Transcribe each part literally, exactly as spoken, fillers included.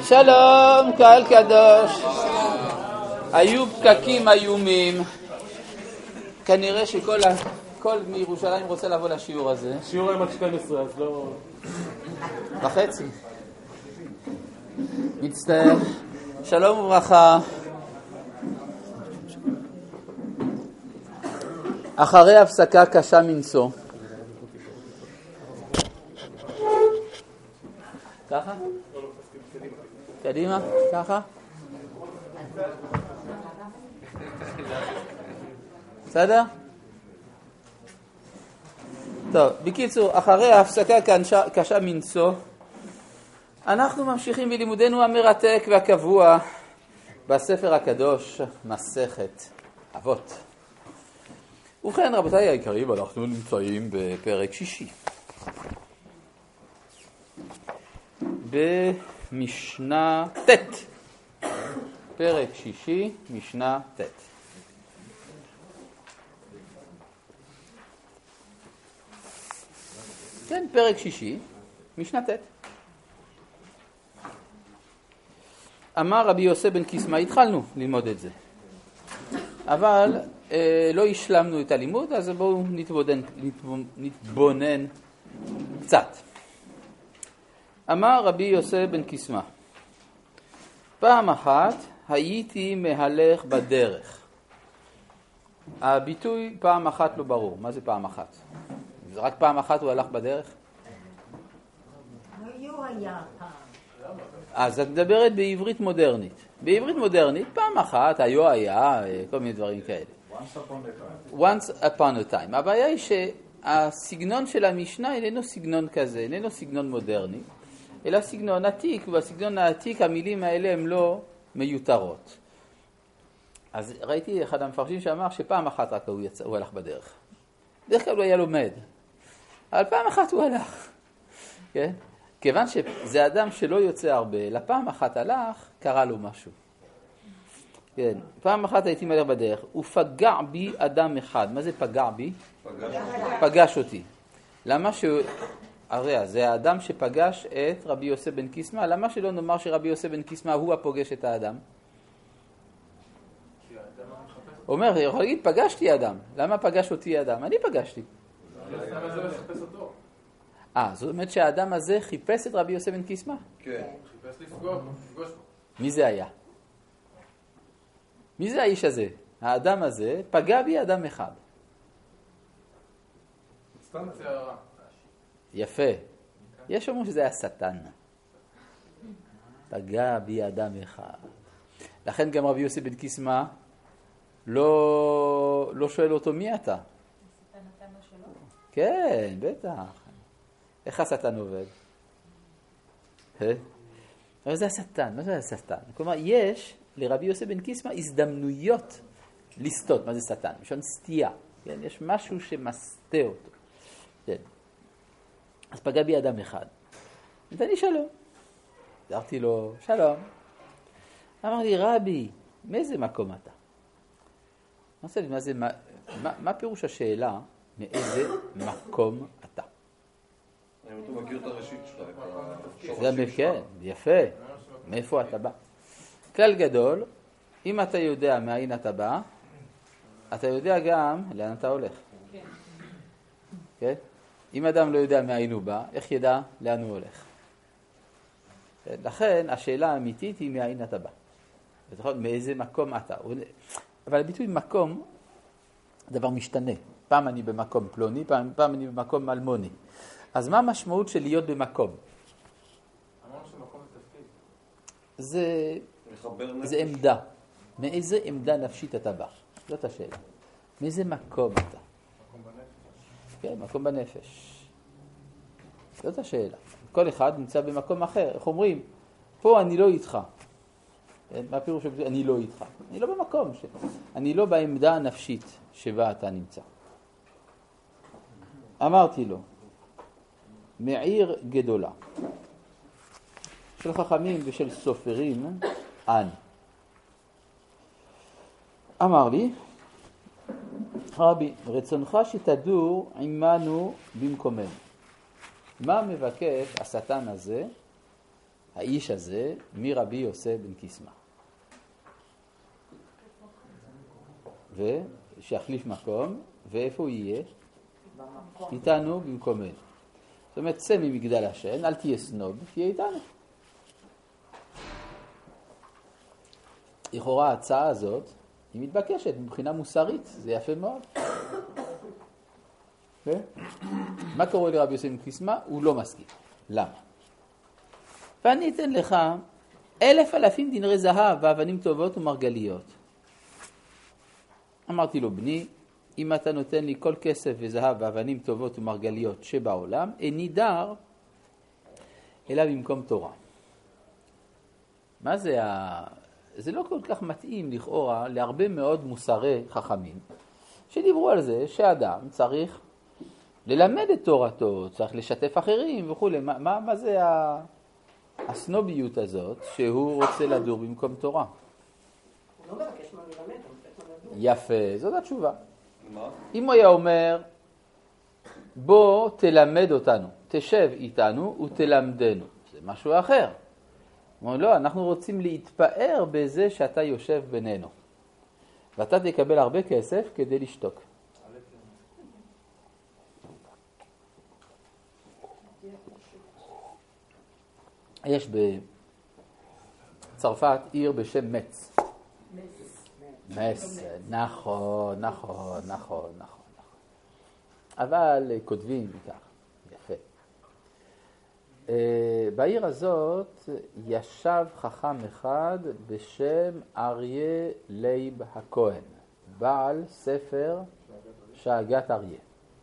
שלום, קהל קדוש. היו פקקים איומים. כנראה שכל כל מירושלים רוצה לבוא לשיעור הזה. שיעור היום עד שתים עשרה, אז לא... בחצי. מצטער. שלום וברכה. אחרי הפסקה קשה מנשוא. ככה? קדימה, ככה? בסדר? טוב, בקיצור, אחרי ההפסקה קשה מנשוא, אנחנו ממשיכים בלימודנו המרתק והקבוע בספר הקדוש, מסכת אבות. ובכן, רבותיי היקרים, אנחנו נמצאים בפרק שישי. במשנה ת', פרק שישי, משנה ת'. כן, פרק שישי, משנה ת'. אמר רבי יוסף בן קיסמא, התחלנו ללמוד את זה. אבל אה, לא השלמנו את הלימוד, אז בואו נתבונן, נתבונן קצת. אמר רבי יוסף בן קיסמא, פעם אחת הייתי מהלך בדרך. הביטוי פעם אחת לא ברור. מה זה פעם אחת? זה רק פעם אחת הוא הלך בדרך? לא היה פעם. אז את מדברת בעברית מודרנית. בעברית מודרנית פעם אחת היו היה, כל מיני דברים כאלה. Once upon a time. Once upon a time. הבעיה היא שהסגנון של המשנה איננו סגנון כזה, איננו סגנון מודרני, אלא סגנון עתיק, ובסגנון העתיק המילים האלה הן לא מיותרות. אז ראיתי אחד המפרשים שאמר שפעם אחת רק הוא, יצא, הוא הלך בדרך. בדרך כלל הוא היה לומד, אבל פעם אחת הוא הלך. כן? כיוון שזה אדם שלא יוצא הרבה, לפעם אחת הלך, קרה לו משהו. כן, פעם אחת הייתי מלך בדרך, ופגע בי אדם אחד. מה זה פגע בי? פגש. פגש אותי. למה ש... הרי זה האדם שפגש את רבי יוסף בן קיסמא, למה שלא נאמר שרבי יוסף בן קיסמא הוא הפוגש את האדם? הוא אומר, יכול להגיד, פגשתי אדם. למה פגש אותי אדם? אני פגשתי. אה, זאת אומרת שהאדם הזה חיפש את רבי יוסף בן קיסמא? כן. חיפש לפגוש בו. מי זה היה? מי זה האיש הזה? האדם הזה פגע בי אדם אחד. סתם צערה. יפה. יש אומרים שזה היה שטן. פגע בי אדם אחד. לכן גם רבי יוסף בן קיסמא לא, לא שואל אותו מי אתה. השטן נתן לו שלא? כן, בטח. איך השטן עובד? אבל זה השטן. מה זה השטן? כלומר, יש לרבי יוסף בן קיסמא הזדמנויות לסטות. מה זה שטן? משון סטייה. כן? יש משהו שמסתה אותו. כן. אז פגע בי אדם אחד. נתן לי שלום. אמרתי לו, שלום. אמר לי, רבי, מאיזה מקום אתה? מה, מה, זה, מה, מה, מה פירוש השאלה, מאיזה מקום אתה? אני רוצה מכיר את הראשית שלך. זה כן, יפה. מאיפה אתה בא? כלל גדול, אם אתה יודע מאין אתה בא, אתה יודע גם לאן אתה הולך. כן. כן? אם אדם לא יודע מאין הוא בא, איך ידע לאן הוא הולך? לכן, השאלה האמיתית היא מאין אתה בא. מאיזה מקום אתה. אבל הביטוי מקום, דבר משתנה. פעם אני במקום פלוני, פעם, פעם אני במקום אלמוני. אז מה המשמעות של להיות במקום? אמרנו שמקום זה תפקיד. זה, זה עמדה. מאיזה עמדה נפשית אתה בא? זאת השאלה. מאיזה מקום אתה? מקום בנפש. כן, מקום בנפש. זאת השאלה. כל אחד נמצא במקום אחר. איך אומרים? פה אני לא איתך. מה פירוש אני לא איתך? אני לא במקום. ש... אני לא בעמדה הנפשית שבה אתה נמצא. אמרתי לו, מעיר גדולה של חכמים ושל סופרים אני. אמר לי, רבי, רצונך שתדור עמנו במקומנו. מה מבקש השטן הזה האיש הזה מרבי יוסף בן קיסמא. ושיחליף מקום, ואיפה הוא יהיה? איתנו במקומנו. זאת אומרת, צא ממגדל השן, אל תהיה סנוב, תהיה איתנו. לכאורה ההצעה הזאת היא מתבקשת מבחינה מוסרית, זה יפה מאוד. מה קורה לרבי יוסף בן קיסמא? הוא לא מסכים. למה? ואני אתן לך אלף אלפים דינרי זהב ואבנים טובות ומרגליות. אמרתי לו, בני, אם אתה נותן לי כל כסף וזהב ואבנים טובות ומרגליות שבעולם, איני דר אלא במקום תורה. מה זה ה... זה לא כל כך מתאים לכאורה להרבה מאוד מוסרי חכמים שדיברו על זה שאדם צריך ללמד את תורתו, צריך לשתף אחרים וכו'. מה, מה, מה זה הסנוביות הזאת שהוא רוצה לדור במקום תורה? הוא לא מבקש מה ללמד, הוא מבקש מה לדור. יפה, זאת התשובה. מה? אם הוא היה אומר, בוא תלמד אותנו, תשב איתנו ותלמדנו, זה משהו אחר. הוא אומר, לא, אנחנו רוצים להתפאר בזה שאתה יושב בינינו. ואתה תקבל הרבה כסף כדי לשתוק. יש בצרפת עיר בשם מצ. מצ, נכון, נכון, נכון, נכון. אבל כותבים כך, יפה. בעיר הזאת ישב חכם אחד בשם אריה לייב הכהן, בעל ספר שאגת אריה.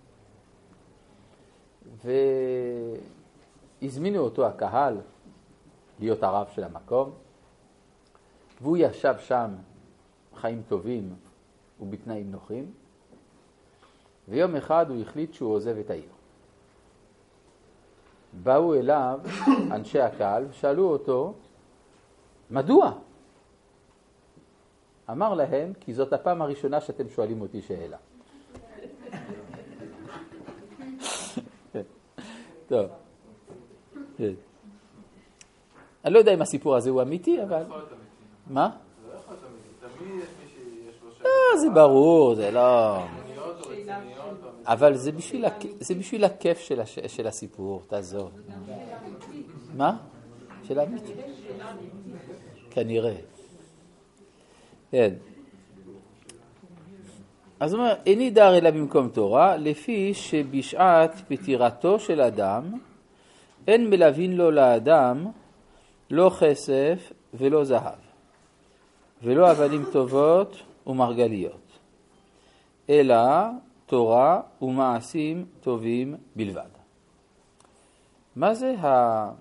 והזמינו אותו הקהל להיות הרב של המקום, והוא ישב שם חיים טובים ובתנאים נוחים, ויום אחד הוא החליט שהוא עוזב את העיר. באו אליו אנשי הקהל ושאלו אותו, מדוע? אמר להם, כי זאת הפעם הראשונה שאתם שואלים אותי שאלה. טוב. אני לא יודע אם הסיפור הזה הוא אמיתי, אבל... מה? זה לא יכול להיות אמיתי. תמיד יש מי שיש לו שם. לא, זה ברור, זה לא... רציניות או רציניות. אבל זה בשביל, הכ... זה בשביל הכיף של, הש... של הסיפור, תעזור. מה? שאלה אמיתית. כנראה. כן. אז הוא אומר, איני דר אלא במקום תורה, לפי שבשעת פטירתו של אדם, אין מלווין לו לאדם לא כסף ולא זהב, ולא אבנים טובות ומרגליות, אלא תורה ומעשים טובים בלבד. מה זה ה...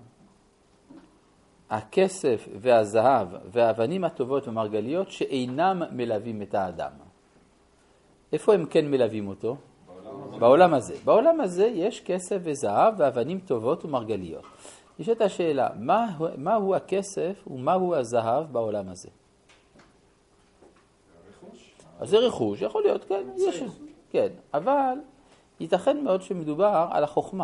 הכסף והזהב והאבנים הטובות ומרגליות שאינם מלווים את האדם? איפה הם כן מלווים אותו? בעולם, בעולם הזה. בעולם הזה יש כסף וזהב ואבנים טובות ומרגליות. יש את השאלה, מה, מה הוא הכסף ומה הוא הזהב בעולם הזה? רכוש. אז זה רכוש, יכול להיות, כן, יש, כן, אבל ייתכן מאוד שמדובר על החוכמה.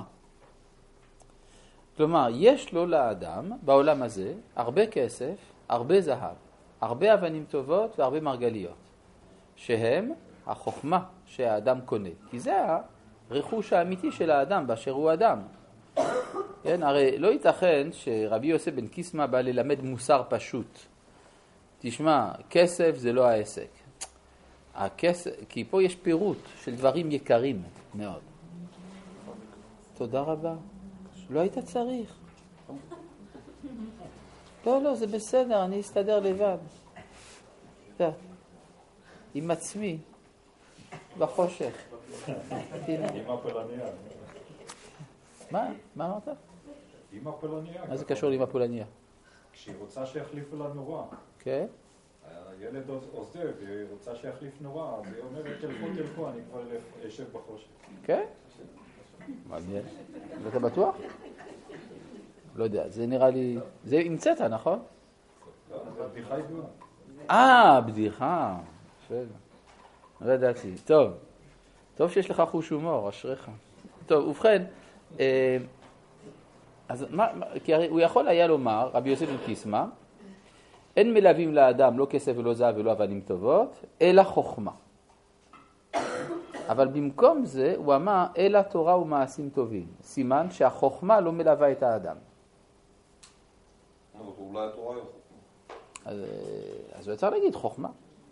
כלומר, יש לו לאדם בעולם הזה הרבה כסף, הרבה זהב, הרבה אבנים טובות והרבה מרגליות, שהם החוכמה שהאדם קונה. כי זה הרכוש האמיתי של האדם באשר הוא אדם. כן, הרי לא ייתכן שרבי יוסף בן קיסמא בא ללמד מוסר פשוט. תשמע, כסף זה לא העסק. הכסף, כי פה יש פירוט של דברים יקרים מאוד. תודה רבה. לא היית צריך. לא, לא, זה בסדר, אני אסתדר לבד. אתה, עם עצמי, בחושך. אמא פולניה. מה? מה אמרת? אמא פולניה. מה זה קשור לאמא פולניה? כשהיא רוצה שיחליפו לה נורה. כן? הילד עוזב, היא רוצה שיחליף נורה, והיא אומרת, תלכו, תלכו, אני כבר אשב בחושך. כן? מעניין. ואתה בטוח? לא יודע, זה נראה לי... זה המצאת, נכון? לא, זה בדיחה ידועה. אה, בדיחה. בסדר. לא ידעתי. טוב. טוב שיש לך חוש הומור, אשריך. טוב, ובכן, אה, אז מה, כי הרי הוא יכול היה לומר, רבי יוסף בן קיסמא, אין מלווים לאדם לא כסף ולא זהב ולא אבנים טובות, אלא חוכמה. אבל במקום זה הוא אמר, אלא תורה ומעשים טובים. סימן שהחוכמה לא מלווה את האדם. אולי התורה היא חוכמה. אז, אז הוא יצא להגיד חוכמה.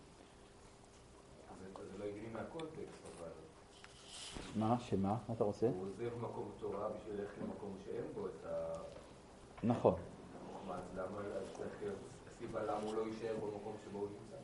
זה לא הגיוני מהקונטקסט, אבל... מה? שמה? מה אתה רוצה? הוא עוזב מקום תורה בשביל ללכת למקום שאין בו את ה... נכון. חוכמה, אז למה צריך להיות הסיבה למה הוא לא יישאר במקום שבו הוא נמצא?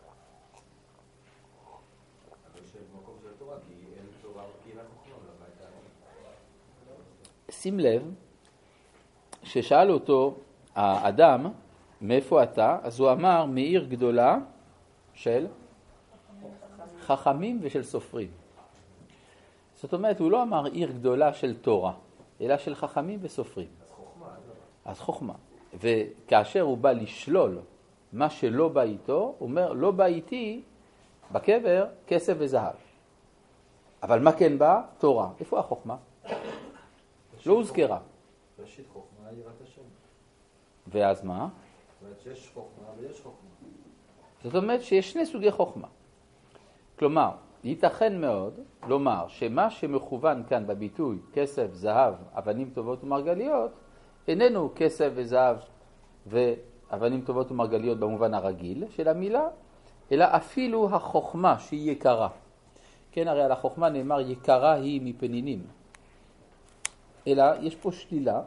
אבל יישאר במקום של התורה, כי אין תורה וכי אין חוכמה, ולמה את האדם? שים לב ששאל אותו האדם, מאיפה אתה? אז הוא אמר, מעיר גדולה של חכמים ושל סופרים. זאת אומרת, הוא לא אמר עיר גדולה של תורה, אלא של חכמים וסופרים. אז חוכמה, אז לא. אז חוכמה. וכאשר הוא בא לשלול מה שלא בא איתו, הוא אומר, לא בא איתי בקבר כסף וזהב. אבל מה כן בא? תורה. איפה החוכמה? לא הוזכרה. ראשית חוכמה היא יראת השם. ואז מה? זאת אומרת שיש חוכמה ויש חוכמה. זאת אומרת שיש שני סוגי חוכמה. כלומר, ייתכן מאוד לומר שמה שמכוון כאן בביטוי כסף, זהב, אבנים טובות ומרגליות, איננו כסף וזהב ואבנים טובות ומרגליות במובן הרגיל של המילה, אלא אפילו החוכמה שהיא יקרה. כן, הרי על החוכמה נאמר יקרה היא מפנינים. אלא יש פה שלילה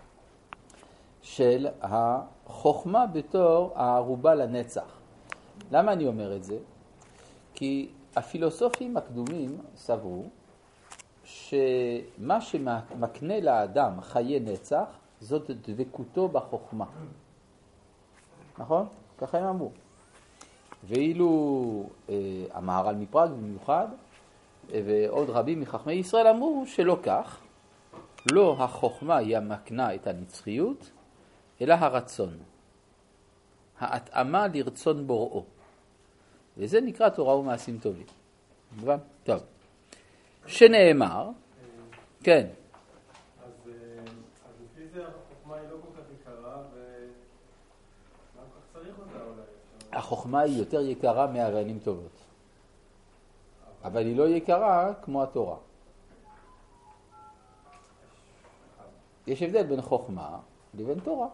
של החוכמה בתור הערובה לנצח. למה אני אומר את זה? כי הפילוסופים הקדומים סברו שמה שמקנה לאדם חיי נצח זאת דבקותו בחוכמה. נכון? ככה הם אמרו. ואילו אה, המהר"ל מפראג במיוחד ועוד רבים מחכמי ישראל אמרו שלא כך. לא החוכמה היא המקנה את הנצחיות, אלא הרצון. ההתאמה לרצון בוראו. וזה נקרא תורה ומעשים טובים. מובן? טוב. שנאמר, כן. אז לפי זה החוכמה היא לא כל כך יקרה, ומה כל כך צריך אותה אולי? החוכמה היא יותר יקרה מאבנים טובות. אבל היא לא יקרה כמו התורה. יש הבדל בין חוכמה לבין תורה.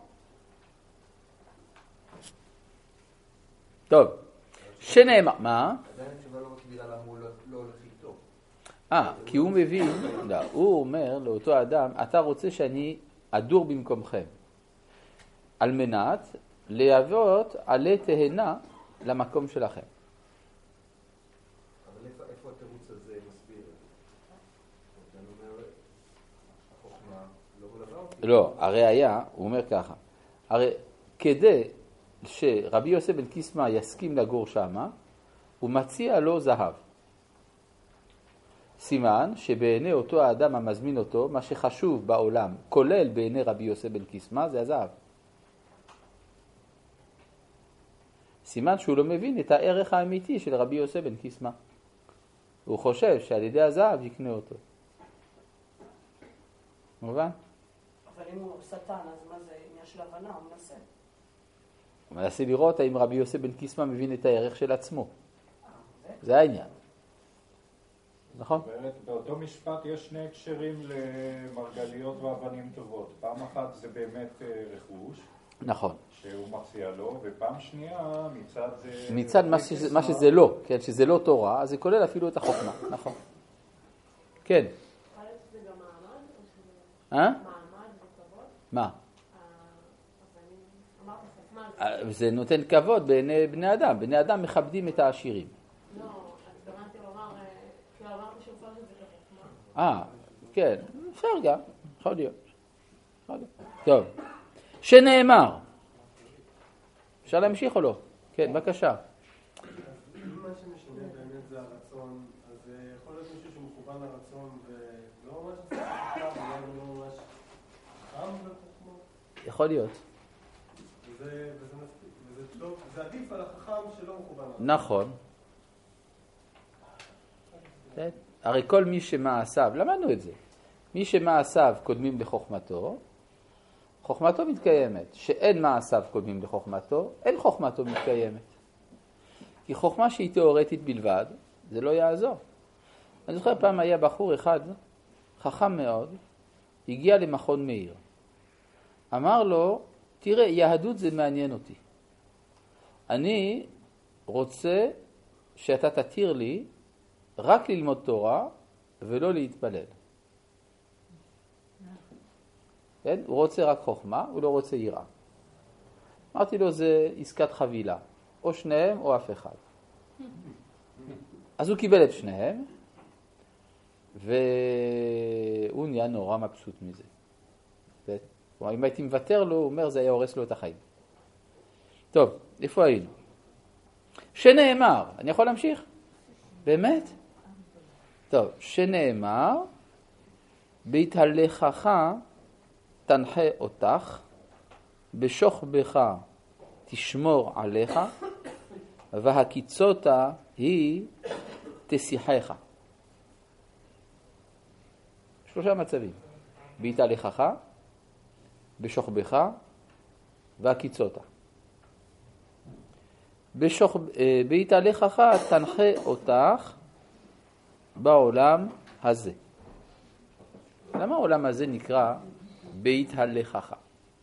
טוב. שנאמר, מה? עדיין תשובה לא מקבילה למה הוא לא הולך איתו. אה, כי הוא מבין, לא, הוא אומר לאותו אדם, אתה רוצה שאני אדור במקומכם, על מנת להוות עלי תהנה למקום שלכם. אבל איפה, איפה התירוץ הזה מסביר את זה? אני אומר, החוכמה לא מלווה אותי. לא, הרי היה, הוא אומר ככה, הרי כדי שרבי יוסף בן קיסמא יסכים לגור שמה, הוא מציע לו זהב. סימן שבעיני אותו האדם המזמין אותו, מה שחשוב בעולם, כולל בעיני רבי יוסף בן קיסמא, זה הזהב. סימן שהוא לא מבין את הערך האמיתי של רבי יוסף בן קיסמא. הוא חושב שעל ידי הזהב יקנה אותו. מובן? אבל אם הוא שטן, אז מה זה עניין של הבנה? הוא מנסה. הוא מנסה לראות האם רבי יוסף בן קיסמא מבין את הערך של עצמו. זה העניין. נכון? באמת, באותו משפט יש שני הקשרים למרגליות ואבנים טובות. פעם אחת זה באמת רכוש. נכון. שהוא מציע לו, ופעם שנייה מצד זה... מצד מה שזה, מה שזה לא, כן, שזה לא תורה, אז זה כולל אפילו את החוכמה. נכון. כן. זה גם מעמד? אה? מעמד וכבוד? מה? אמרת חוכמה. זה נותן כבוד בעיני בני אדם. בני אדם מכבדים את העשירים. לא, התכוונתי לומר, כאילו אמרת שהופך את זה כחוכמה. אה, כן, אפשר גם, יכול להיות. יכול להיות. טוב, שנאמר. אפשר להמשיך או לא? כן, בבקשה. אם מה שמשנה באמת זה הרצון, אז יכול להיות מישהו שמכוון לרצון ולא ממש חכם, אולי לא ממש חכם וחכמו. יכול להיות. וזה מספיק, וזה טוב, זה עדיף על החכם שלא מכוון לרצון. נכון. הרי כל מי שמעשיו, למדנו את זה, מי שמעשיו קודמים לחוכמתו, חוכמתו מתקיימת. שאין מעשיו קודמים לחוכמתו, אין חוכמתו מתקיימת. כי חוכמה שהיא תיאורטית בלבד, זה לא יעזור. אני זוכר פעם היה בחור אחד, חכם מאוד, הגיע למכון מאיר. אמר לו, תראה, יהדות זה מעניין אותי. אני רוצה שאתה תתיר לי רק ללמוד תורה ולא להתפלל. כן? הוא רוצה רק חוכמה, הוא לא רוצה יראה. אמרתי לו, זה עסקת חבילה. או שניהם או אף אחד. אז הוא קיבל את שניהם, והוא נהיה נורא מבסוט מזה. כלומר, אם הייתי מוותר לו, הוא אומר, זה היה הורס לו את החיים. טוב, איפה היינו? שנאמר, אני יכול להמשיך? באמת? טוב, שנאמר, בהתהלכך תנחה אותך, בשוכבך תשמור עליך, והקיצותה היא תשיחך. שלושה מצבים. בהתהלכך, בשוכבך, והקיצותה. בשוך... בהתהלכך תנחה אותך בעולם הזה. למה העולם הזה נקרא בהתהלכך?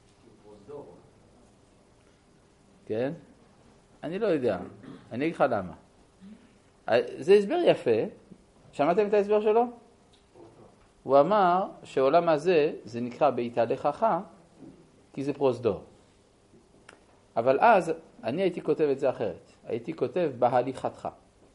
כן? אני לא יודע. אני אגיד לך למה. זה הסבר יפה. שמעתם את ההסבר שלו? הוא אמר שהעולם הזה זה נקרא בהתהלכך כי זה פרוזדור. אבל אז אני הייתי כותב את זה אחרת. הייתי כותב בהליכתך.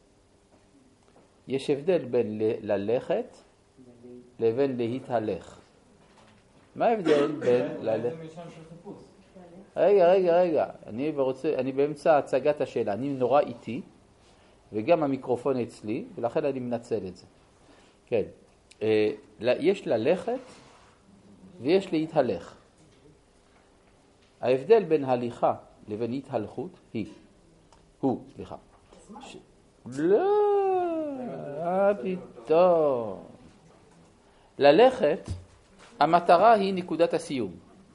יש הבדל בין ללכת לבין להתהלך. מה ההבדל בין ללכת? רגע, רגע, רגע. אני, ברוצה, אני באמצע הצגת השאלה. אני נורא איטי, וגם המיקרופון אצלי, ולכן אני מנצל את זה. כן. יש ללכת ויש להתהלך. ההבדל בין הליכה לבין התהלכות היא, הוא, סליחה. ש... לא, פתאום. ללכת, המטרה היא נקודת הסיום.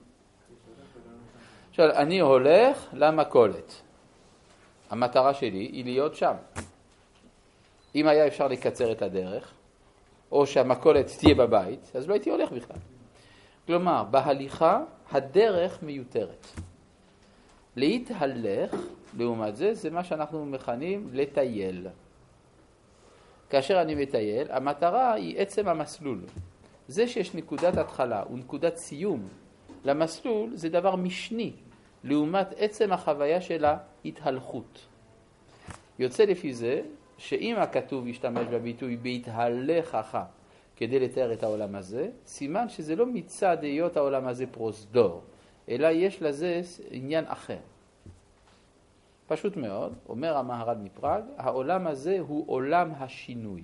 עכשיו, אני הולך למכולת. המטרה שלי היא להיות שם. אם היה אפשר לקצר את הדרך, או שהמכולת תהיה בבית, אז לא הייתי הולך בכלל. כלומר, בהליכה הדרך מיותרת. להתהלך, לעומת זה, זה מה שאנחנו מכנים לטייל. כאשר אני מטייל, המטרה היא עצם המסלול. זה שיש נקודת התחלה ונקודת סיום למסלול, זה דבר משני, לעומת עצם החוויה של ההתהלכות. יוצא לפי זה, שאם הכתוב ישתמש בביטוי בהתהלכך כדי לתאר את העולם הזה, סימן שזה לא מצד היות העולם הזה פרוזדור, אלא יש לזה עניין אחר. פשוט מאוד, אומר המהר"ל מפראג, העולם הזה הוא עולם השינוי.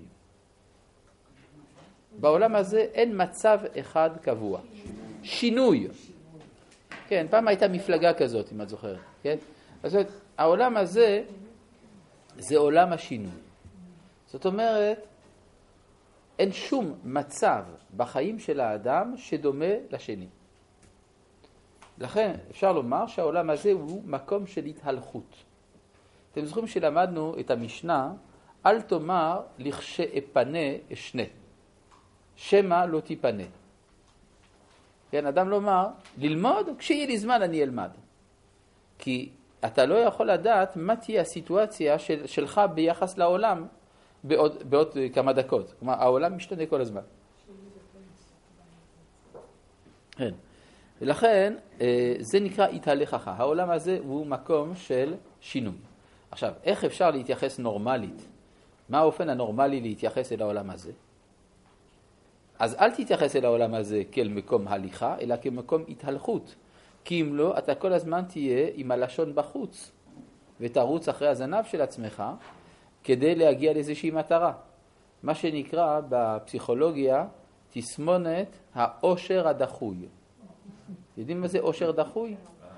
בעולם הזה אין מצב אחד קבוע. שינוי. כן, פעם הייתה מפלגה כזאת, אם את זוכרת. כן? אז העולם הזה זה עולם השינוי. זאת אומרת, אין שום מצב בחיים של האדם שדומה לשני. לכן אפשר לומר שהעולם הזה הוא מקום של התהלכות. אתם זוכרים שלמדנו את המשנה, אל תאמר לכשאפנה אשנה, שמה לא תיפנה. כן, אדם לומר, ללמוד, כשיהיה לי זמן אני אלמד. כי אתה לא יכול לדעת מה תהיה הסיטואציה של, שלך ביחס לעולם בעוד, בעוד כמה דקות. כלומר, העולם משתנה כל הזמן. כן. ולכן, זה נקרא התהלכך. העולם הזה הוא מקום של שינוי. עכשיו, איך אפשר להתייחס נורמלית? מה האופן הנורמלי להתייחס אל העולם הזה? אז אל תתייחס אל העולם הזה כאל מקום הליכה, אלא כמקום התהלכות. כי אם לא, אתה כל הזמן תהיה עם הלשון בחוץ, ותרוץ אחרי הזנב של עצמך, כדי להגיע לאיזושהי מטרה. מה שנקרא בפסיכולוגיה, תסמונת העושר הדחוי. יודעים מה זה עושר דחוי?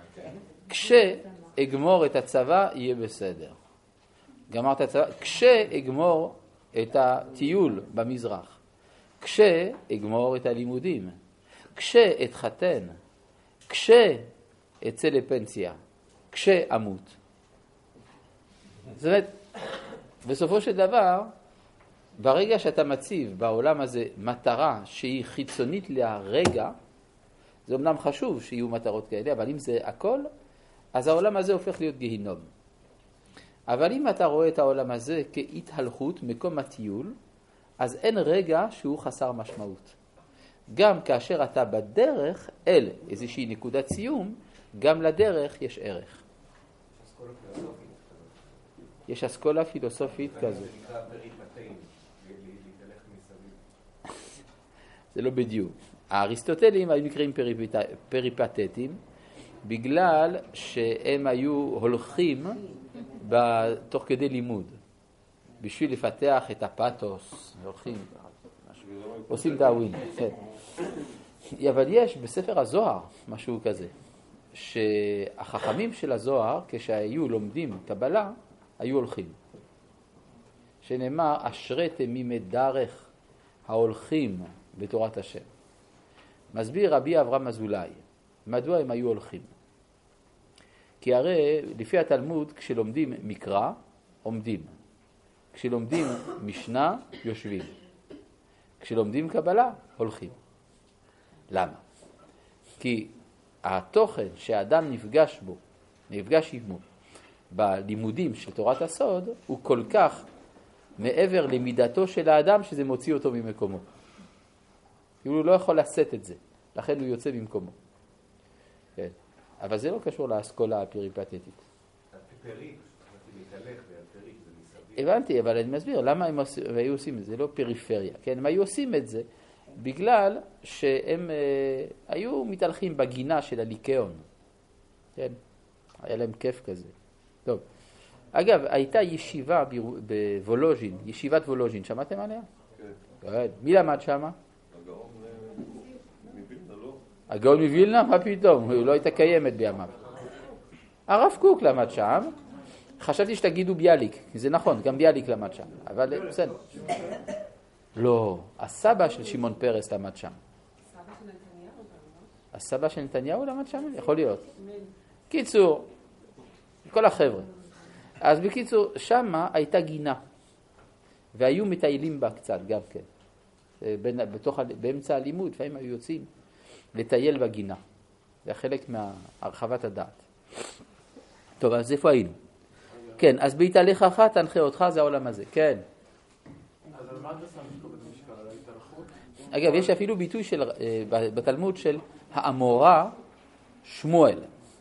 כשאגמור את הצבא, יהיה בסדר. גמרת הצבא, כשאגמור את הטיול במזרח. כשאגמור את הלימודים. כשאתחתן. כשאצא לפנסיה, כשאמות. זאת אומרת, בסופו של דבר, ברגע שאתה מציב בעולם הזה מטרה שהיא חיצונית להרגע, זה אמנם חשוב שיהיו מטרות כאלה, אבל אם זה הכל, אז העולם הזה הופך להיות גיהינום. אבל אם אתה רואה את העולם הזה כהתהלכות, מקום הטיול, אז אין רגע שהוא חסר משמעות. גם כאשר אתה בדרך אל איזושהי נקודת סיום, גם לדרך יש ערך. יש אסכולה פילוסופית כזו. זה נקרא פריפטאים, להתהלך מסביב. זה לא בדיוק. האריסטוטלים היו נקראים פריפטטים, בגלל שהם היו הולכים תוך כדי לימוד, בשביל לפתח את הפאתוס, הולכים, עושים דאווין. אבל יש בספר הזוהר משהו כזה, שהחכמים של הזוהר, כשהיו לומדים קבלה, היו הולכים. שנאמר, אשריתם ממי דרך ההולכים בתורת השם. מסביר רבי אברהם אזולאי, מדוע הם היו הולכים? כי הרי לפי התלמוד, כשלומדים מקרא, עומדים. כשלומדים משנה, יושבים. כשלומדים קבלה, הולכים. למה? כי התוכן שהאדם נפגש בו, נפגש עמו, בלימודים של תורת הסוד, הוא כל כך מעבר למידתו של האדם שזה מוציא אותו ממקומו. הוא לא יכול לשאת את זה, לכן הוא יוצא ממקומו. כן. אבל זה לא קשור לאסכולה הפריפטטית. הפריק, להתהלך והפריק זה מסביב. הבנתי, אבל אני מסביר למה הם היו עושים את זה, זה לא פריפריה. כן, הם היו עושים את זה בגלל שהם אה, היו מתהלכים בגינה של הליקאון. כן, היה להם כיף כזה. טוב. אגב, הייתה ישיבה בוולוז'ין, ישיבת וולוז'ין, שמעתם עליה? כן. מי למד שמה? הגאון מווילנה, לא? הגאון מווילנה? מה פתאום? הוא לא הייתה קיימת בימיו. הרב קוק למד שם. חשבתי שתגידו ביאליק, זה נכון, גם ביאליק למד שם, אבל בסדר. לא, הסבא של שמעון פרס למד שם. הסבא של נתניהו למד שם? יכול להיות. קיצור, כל החבר'ה. אז בקיצור, שמה הייתה גינה, והיו מטיילים בה קצת גם כן. בתוך, באמצע הלימוד, לפעמים היו יוצאים לטייל בגינה. זה חלק מהרחבת הדעת. טוב, אז איפה היינו? כן, אז בהתהלכך תנחה אותך, זה העולם הזה. כן. אז על מה אתה שם פה במשקל? על ההתהלכות? אגב, יש אפילו ביטוי של, בתלמוד של האמורה שמואל.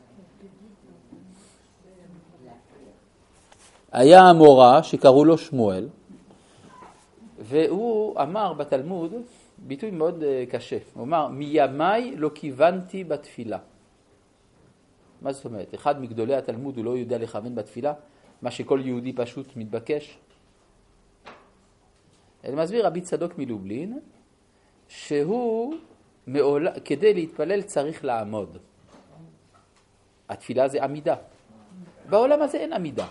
היה אמורה שקראו לו שמואל, והוא אמר בתלמוד ביטוי מאוד קשה. הוא אמר, מימי לא כיוונתי בתפילה. מה זאת אומרת? אחד מגדולי התלמוד הוא לא יודע לכוון בתפילה, מה שכל יהודי פשוט מתבקש. אני מסביר רבי צדוק מלובלין, שהוא מעול... כדי להתפלל צריך לעמוד. התפילה זה עמידה. בעולם הזה אין עמידה.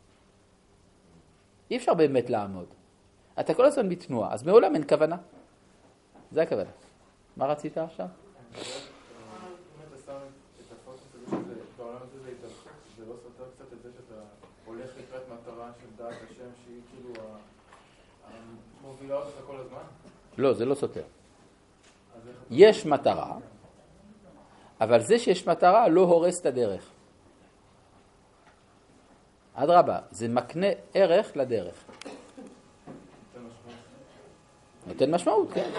אי אפשר באמת לעמוד. אתה כל הזמן בתנועה, אז מעולם אין כוונה. זה הכוונה. מה רצית עכשיו? אם אתה שם את הפוקוס הזה שזה, בעולם הזה זה התהלכות, זה לא סותר קצת את זה שאתה הולך לקראת מטרה של דעת השם שהיא כאילו המובילה אותך כל הזמן? לא, זה לא סותר. יש מטרה, אבל זה שיש מטרה לא הורס את הדרך. אדרבה, זה מקנה ערך לדרך. נותן משמעות, כן.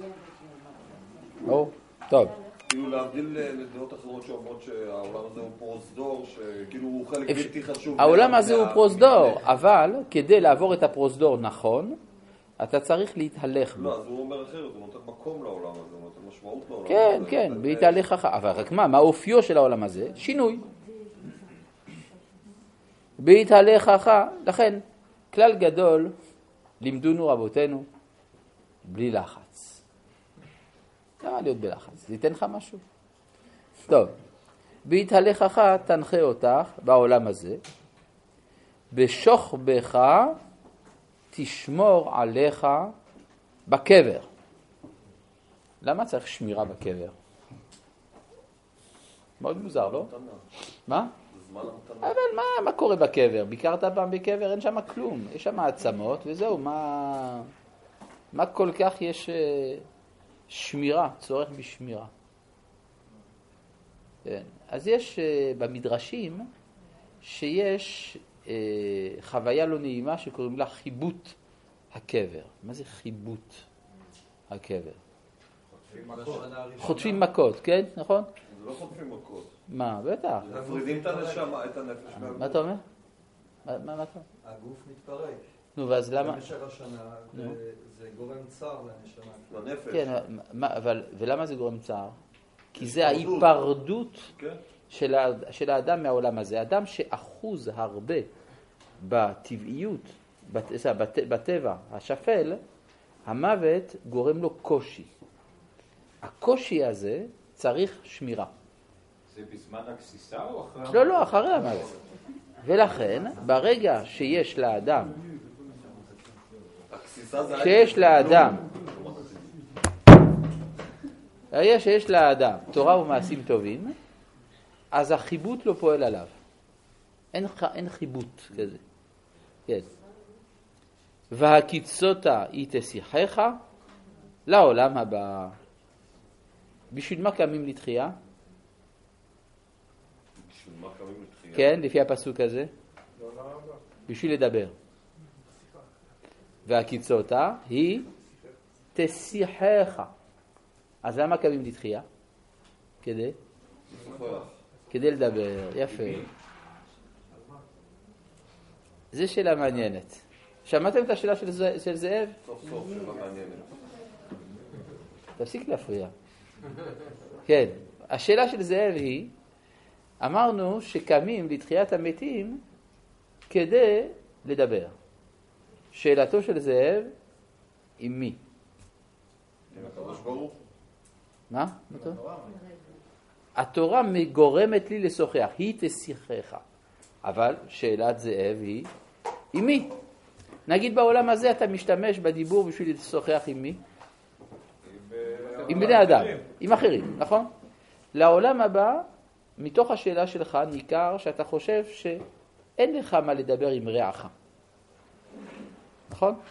או, טוב. כאילו להבדיל לדעות אחרות שאומרות שהעולם הזה הוא פרוזדור, שכאילו הוא חלק בלתי חשוב. העולם הזה הוא פרוזדור, אבל כדי לעבור את הפרוזדור נכון, אתה צריך להתהלך בו. לא, אז הוא אומר אחרת, הוא נותן מקום לעולם הזה, הוא נותן משמעות לעולם הזה. כן, כן, בהתהלך, אבל רק מה, מה אופיו של העולם הזה? שינוי. בהתהלך, לכן, כלל גדול, לימדונו רבותינו, בלי לחץ. למה להיות בלחץ? זה ייתן לך משהו. טוב, בהתהלכך תנחה אותך בעולם הזה, בשוך בך תשמור עליך בקבר. למה צריך שמירה בקבר? מאוד מוזר, לא? מתנה. מה? זה זמן המתנה. אבל מה, מה קורה בקבר? ביקרת פעם בקבר? אין שם כלום. יש שם עצמות וזהו, מה, מה כל כך יש אה, שמירה, צורך בשמירה. כן. אז יש אה, במדרשים שיש אה, חוויה לא נעימה שקוראים לה חיבוט הקבר. מה זה חיבוט הקבר? חוטפים מכות, כן? נכון? זה לא חוטפים מכות. מה? בטח. מפרידים את הנשמה, את הנפש מהגוף. מה אתה אומר? מה מה אתה אומר? הגוף מתפרק. נו, ואז למה? במשך השנה, זה גורם צער לנשמה. לנפש. כן, מה- אבל, ולמה זה גורם צער? כי זה ההיפרדות כן. של ה- של האדם מהעולם הזה. אדם שאחוז הרבה בטבעיות, בת- סליחה, בת- בטבע השפל, המוות גורם לו קושי. הקושי הזה צריך שמירה. זה בזמן הגסיסה או אחרי? לא, לא, אחרי המוות. ולכן, ברגע שיש לאדם, הגסיסה זה שיש לאדם, ברגע שיש לאדם תורה ומעשים טובים, אז החיבוט לא פועל עליו. אין, אין חיבוט כזה. כן. והקיצותה היא תשיחך לעולם הבא. בשביל מה קמים לתחייה? בשביל מה קמים לתחייה? כן, לפי הפסוק הזה. בשביל לדבר. והקיצותה היא תשיחך. אז למה קמים לתחייה? כדי? כדי לדבר. יפה. זו שאלה מעניינת. שמעתם את השאלה של, ז... של זאב? סוף סוף שאלה מעניינת. תפסיק להפריע. כן, השאלה של זאב היא, אמרנו שקמים לתחיית המתים כדי לדבר. שאלתו של זאב, עם מי? עם הקדוש ברוך. מה? התורה מגורמת לי לשוחח, היא תשיחך. אבל שאלת זאב היא, עם מי? נגיד בעולם הזה אתה משתמש בדיבור בשביל לשוחח עם מי? עם בני אדם, עם אחרים, נכון? לעולם הבא, מתוך השאלה שלך ניכר שאתה חושב שאין לך מה לדבר עם רעך. נכון?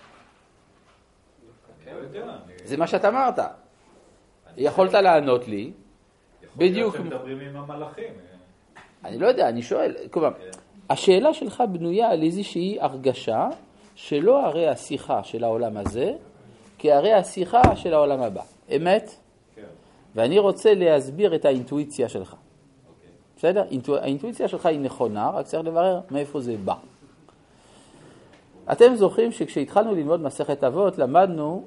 זה מה שאתה אמרת. יכולת לענות לי, בדיוק. אתם מדברים עם המלאכים. אני לא יודע, אני שואל. כלומר, השאלה שלך בנויה על איזושהי הרגשה שלא הרי השיחה של העולם הזה, כי הרי השיחה של העולם הבא. אמת? כן. ואני רוצה להסביר את האינטואיציה שלך. בסדר? האינטואיציה שלך היא נכונה, רק צריך לברר מאיפה זה בא. אתם זוכרים שכשהתחלנו ללמוד מסכת אבות, למדנו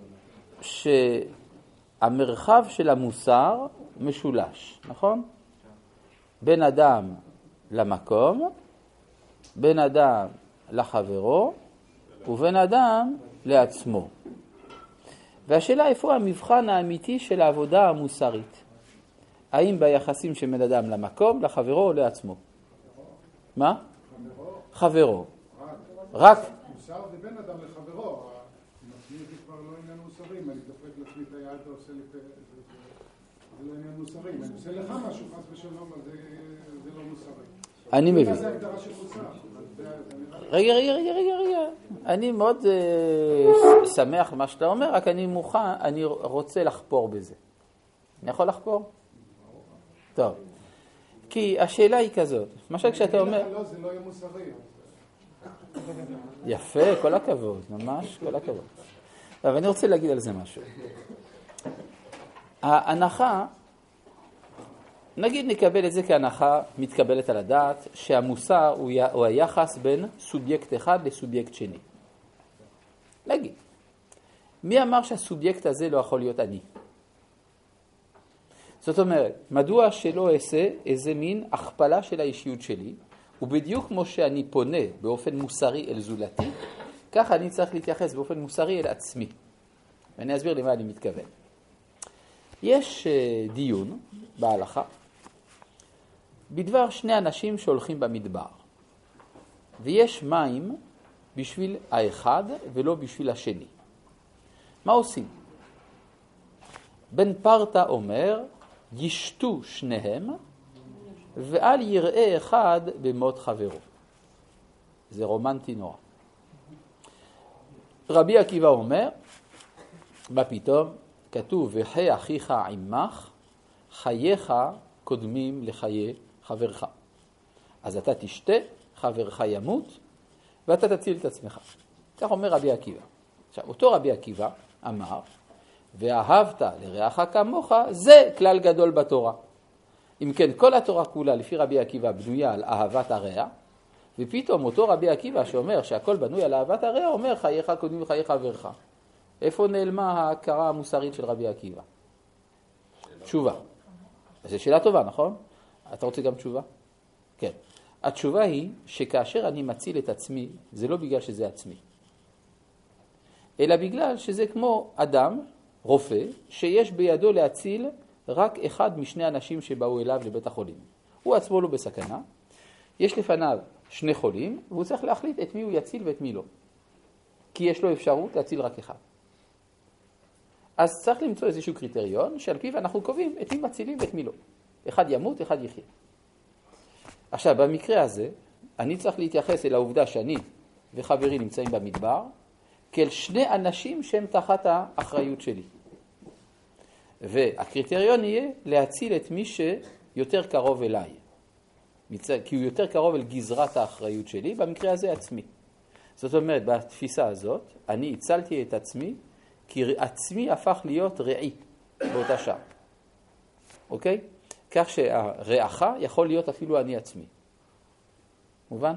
שהמרחב של המוסר משולש, נכון? בין אדם למקום, בין אדם לחברו, ובין אדם לעצמו. והשאלה איפה המבחן האמיתי של העבודה המוסרית? האם ביחסים של בין אדם למקום, לחברו או לעצמו? מה? חברו. רק? מוסר זה בין אדם לחברו. אם עצמי זה כבר לא עניין מוסרי. אם אני דופק לעצמי את היד אתה עושה לי... זה לא עניין מוסרי. אם אני עושה לך משהו, חס ושלום, אז זה לא מוסרי. אני מבין. זה הגדרה של מוסר. רגע, רגע, רגע, רגע, רגע. אני מאוד uh, שמח מה שאתה אומר, רק אני מוכן, אני רוצה לחפור בזה. אני יכול לחפור? טוב. כי השאלה היא כזאת. למשל כשאתה אומר... לא, זה לא יהיה מוסרי. יפה, כל הכבוד, ממש, כל הכבוד. אבל אני רוצה להגיד על זה משהו. ההנחה, נגיד נקבל את זה כהנחה מתקבלת על הדעת, שהמוסר הוא היחס בין סובייקט אחד לסובייקט שני. נגיד, מי אמר שהסובייקט הזה לא יכול להיות אני? זאת אומרת, מדוע שלא אעשה איזה מין הכפלה של האישיות שלי, ובדיוק כמו שאני פונה באופן מוסרי אל זולתי, ככה אני צריך להתייחס באופן מוסרי אל עצמי. ואני אסביר למה אני מתכוון. יש דיון בהלכה בדבר שני אנשים שהולכים במדבר, ויש מים בשביל האחד ולא בשביל השני. מה עושים? בן פרטה אומר, ישתו שניהם ואל יראה אחד במות חברו. זה רומנטי נורא. רבי עקיבא אומר, מה פתאום? כתוב, וחי אחיך עמך, חייך קודמים לחיי חברך. אז אתה תשתה, חברך ימות, ואתה תציל את עצמך. כך אומר רבי עקיבא. עכשיו, אותו רבי עקיבא אמר, ואהבת לרעך כמוך, זה כלל גדול בתורה. אם כן, כל התורה כולה, לפי רבי עקיבא, בנויה על אהבת הרע, ופתאום אותו רבי עקיבא שאומר שהכל בנוי על אהבת הרע, אומר חייך קודמים לחיי חברך. איפה נעלמה ההכרה המוסרית של רבי עקיבא? תשובה. זו שאלה טובה, נכון? אתה רוצה גם תשובה? כן. התשובה היא שכאשר אני מציל את עצמי, זה לא בגלל שזה עצמי. אלא בגלל שזה כמו אדם, רופא, שיש בידו להציל רק אחד משני אנשים שבאו אליו לבית החולים. הוא עצמו לא בסכנה, יש לפניו שני חולים, והוא צריך להחליט את מי הוא יציל ואת מי לא. כי יש לו אפשרות להציל רק אחד. אז צריך למצוא איזשהו קריטריון שעל פיו אנחנו קובעים את מי מצילים ואת מי לא. אחד ימות, אחד יחיה. עכשיו, במקרה הזה, אני צריך להתייחס אל העובדה שאני וחברי נמצאים במדבר, כאל שני אנשים שהם תחת האחריות שלי. והקריטריון יהיה להציל את מי שיותר קרוב אליי. כי הוא יותר קרוב אל גזרת האחריות שלי, במקרה הזה עצמי. זאת אומרת, בתפיסה הזאת, אני הצלתי את עצמי, כי עצמי הפך להיות רעי באותה שעה. אוקיי? כך שהרעך יכול להיות אפילו אני עצמי. מובן?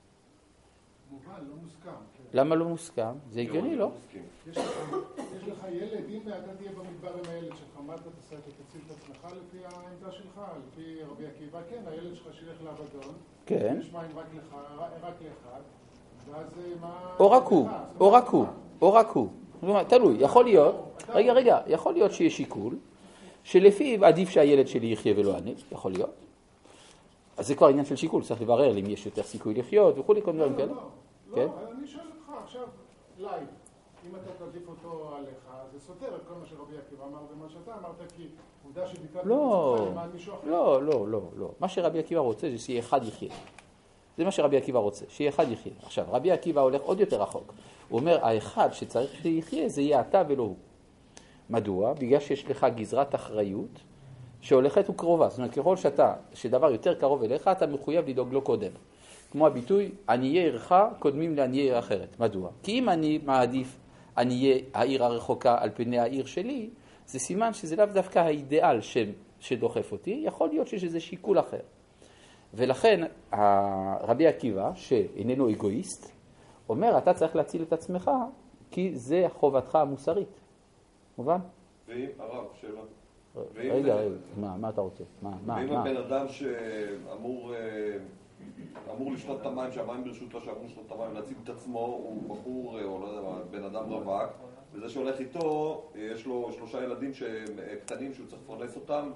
מובן, לא מוסכם. למה לא מוסכם? זה הגיוני, לא? יש לך ילד, אם אתה תהיה במדבר עם הילד שלך, מה אתה תעשה? אתה תציל את עצמך לפי העמדה שלך, לפי רבי עקיבא, כן, הילד שלך שילך לאבדון, כן. יש מים רק לך, רק לאחד, ואז מה... או רק הוא, או רק הוא, או רק הוא. תלוי, יכול להיות, רגע, רגע, יכול להיות שיש שיקול, שלפיו עדיף שהילד שלי יחיה ולא אני, יכול להיות. אז זה כבר עניין של שיקול, צריך לברר אם יש יותר סיכוי לחיות וכו' כל דברים כאלה. לא, אני שואל אותך עכשיו, לייב, אם אתה תעדיף אותו עליך, זה סותר את כל מה שרבי עקיבא אמר ומה שאתה אמרת, כי עובדה שביטלת את עצמך למען מישהו אחר. לא, לא, לא, לא. מה שרבי עקיבא רוצה זה שיהיה אחד יחיה. זה מה שרבי עקיבא רוצה, שיהיה אחד יחיה. עכשיו, רבי עקיבא הולך עוד יותר רחוק. הוא אומר, האחד שצריך שיחיה זה יהיה אתה ולא הוא. מדוע? בגלל שיש לך גזרת אחריות שהולכת וקרובה. זאת אומרת, ככל שאתה, שדבר יותר קרוב אליך, אתה מחויב לדאוג לו קודם. כמו הביטוי, עניי עירך קודמים לעניי עיר אחרת. מדוע? כי אם אני מעדיף עניי העיר הרחוקה על פני העיר שלי, זה סימן שזה לאו דווקא האידיאל ש, שדוחף אותי, יכול להיות שיש איזה שיקול אחר. ולכן רבי עקיבא, שאיננו אגואיסט, אומר, אתה צריך להציל את עצמך, כי זה חובתך המוסרית. מובן? ואם, הרב, שאלה. רגע, רגע, מה, מה אתה רוצה? מה, מה, ואם מה? הבן אדם שאמור אמור לשתות את המים, שהמים ברשותו שאמור לשתות את המים, להציל את עצמו, הוא בחור, או לא יודע מה, בן אדם רווק, וזה שהולך איתו, יש לו שלושה ילדים קטנים שהוא צריך לפרנס אותם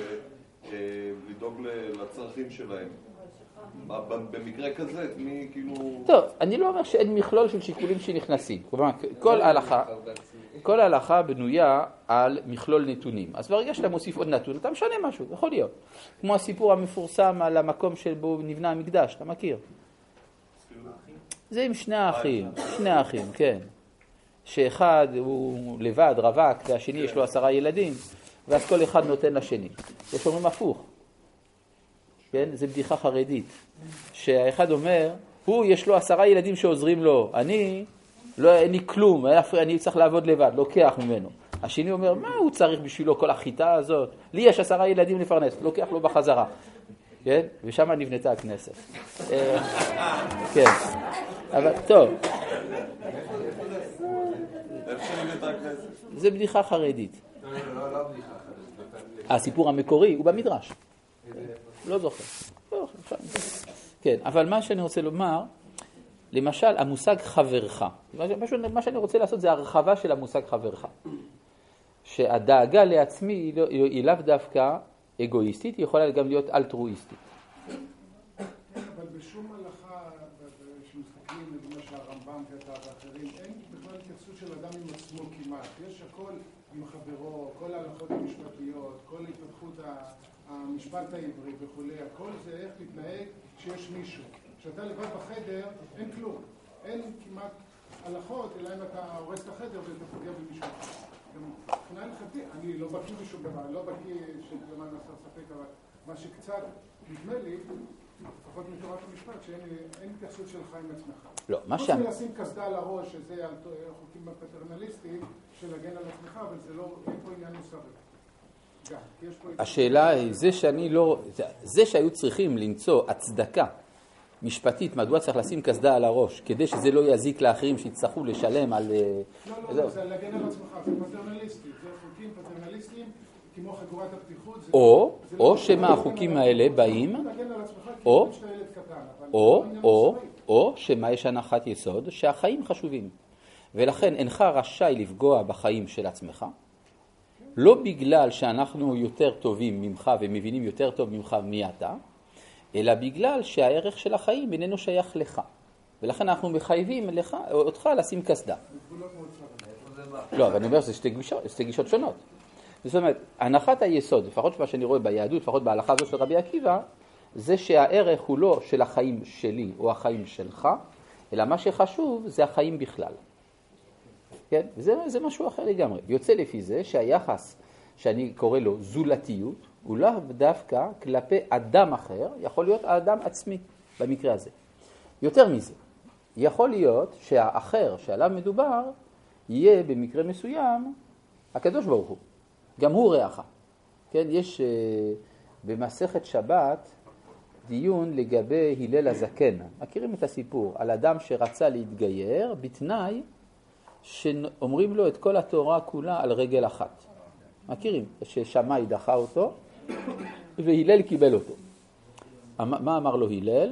ולדאוג לצרכים שלהם. במקרה כזה, מי כאילו... טוב, אני לא אומר שאין מכלול של שיקולים שנכנסים. כלומר, כל הלכה, כל הלכה בנויה על מכלול נתונים. אז ברגע שאתה מוסיף עוד נתון, אתה משנה משהו, יכול להיות. כמו הסיפור המפורסם על המקום שבו נבנה המקדש, אתה מכיר? זה עם שני האחים, שני האחים, כן. שאחד הוא לבד, רווק, והשני יש לו עשרה ילדים, ואז כל אחד נותן לשני. יש אומרים הפוך. כן? זה בדיחה חרדית. שהאחד אומר, הוא יש לו עשרה ילדים שעוזרים לו, אני, לא, אין לי כלום, אני צריך לעבוד לבד, לוקח ממנו. השני אומר, מה הוא צריך בשבילו כל החיטה הזאת? לי יש עשרה ילדים לפרנס, לוקח לו בחזרה. כן? ושם נבנתה הכנסת. כן. אבל, טוב. זה בדיחה חרדית. לא, לא, לא בדיחה חרדית. הסיפור המקורי הוא במדרש. לא זוכר. כן, אבל מה שאני רוצה לומר, למשל, המושג חברך. מה שאני רוצה לעשות זה הרחבה של המושג חברך. שהדאגה לעצמי היא לאו דווקא אגואיסטית, היא יכולה גם להיות אלטרואיסטית. אבל בשום הלכה שמסתכלים למה שהרמב"ם כתב ואחרים, אין בכלל התייחסות של אדם עם עצמו כמעט. יש הכל עם חברו, כל ההלכות המשפטיות, כל התפתחות המשפט העברי וכולי, הכל זה איך להתנהג כשיש מישהו. כשאתה לבד בחדר, אין כלום. אין כמעט הלכות, אלא אם אתה הורס את החדר ואתה פוגע במישהו. מבחינה הלכתית, אני לא בקיא בשום דבר, לא בקיא שלמען הסר ספק, אבל מה שקצת נדמה לי, לפחות מתורת המשפט, שאין התייחסות שלך עם עצמך. לא, מה חוץ מלשים קסדה על הראש, שזה על חוקים הפטרנליסטיים, של להגן על עצמך, אבל זה לא, אין פה עניין מוסרי. השאלה היא, זה שאני לא, זה שהיו צריכים למצוא הצדקה משפטית, מדוע צריך לשים קסדה על הראש, כדי שזה לא יזיק לאחרים שיצטרכו לשלם על... לא, לא, זה להגן על עצמך, זה פטרנליסטי, זה חוקים פטרנליסטיים, כמו חגורת הפתיחות. או, או שמה החוקים האלה באים, או, או, או, או שמה יש הנחת יסוד, שהחיים חשובים, ולכן אינך רשאי לפגוע בחיים של עצמך, לא בגלל שאנחנו יותר טובים ממך ומבינים יותר טוב ממך מי אתה, אלא בגלל שהערך של החיים איננו שייך לך. ולכן אנחנו מחייבים לך, אותך לשים קסדה. לא, אבל אני אומר שזה שתי גישות, שתי גישות שונות. זאת אומרת, הנחת היסוד, לפחות מה שאני רואה ביהדות, לפחות בהלכה הזו של רבי עקיבא, זה שהערך הוא לא של החיים שלי או החיים שלך, אלא מה שחשוב זה החיים בכלל. כן? וזה זה משהו אחר לגמרי. יוצא לפי זה שהיחס שאני קורא לו זולתיות, הוא לא דווקא כלפי אדם אחר, יכול להיות האדם עצמי במקרה הזה. יותר מזה, יכול להיות שהאחר שעליו מדובר יהיה במקרה מסוים הקדוש ברוך הוא. גם הוא רעך. כן? יש uh, במסכת שבת דיון לגבי הלל הזקן. מכירים את הסיפור על אדם שרצה להתגייר בתנאי שאומרים לו את כל התורה כולה על רגל אחת. מכירים? ששמאי דחה אותו והלל קיבל אותו. מה אמר לו הלל?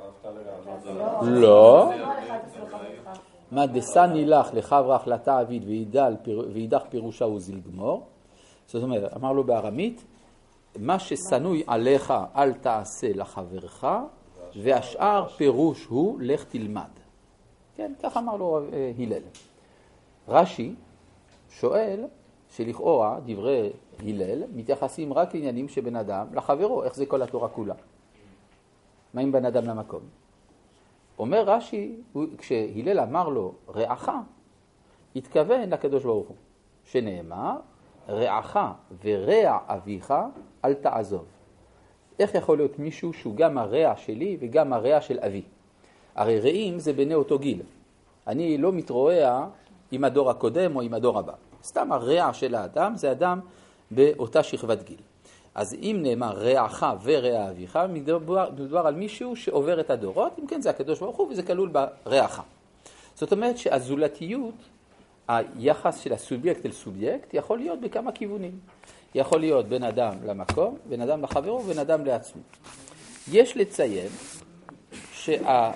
לא. מה דסני לך לחברה החלטה אביד ואידך פירושה הוא זלגמור. זאת אומרת, אמר לו בארמית, מה שסנוי עליך אל תעשה לחברך, והשאר פירוש הוא לך תלמד. כן, כך אמר לו הלל. רש"י שואל שלכאורה דברי הלל מתייחסים רק לעניינים שבן אדם לחברו, איך זה כל התורה כולה. מה עם בן אדם למקום? אומר רש"י, כשהלל אמר לו רעך, התכוון לקדוש ברוך הוא, שנאמר, רעך ורע אביך אל תעזוב. איך יכול להיות מישהו שהוא גם הרע שלי וגם הרע של אבי? הרי רעים זה בני אותו גיל. אני לא מתרועע עם הדור הקודם או עם הדור הבא. סתם הרע של האדם זה אדם באותה שכבת גיל. אז אם נאמר רעך ורע אביך, מדובר, מדובר על מישהו שעובר את הדורות, אם כן זה הקדוש ברוך הוא וזה כלול ברעך. זאת אומרת שהזולתיות, היחס של הסובייקט אל סובייקט, יכול להיות בכמה כיוונים. יכול להיות בין אדם למקום, בין אדם לחברו ובין אדם לעצמו. יש לציין שה...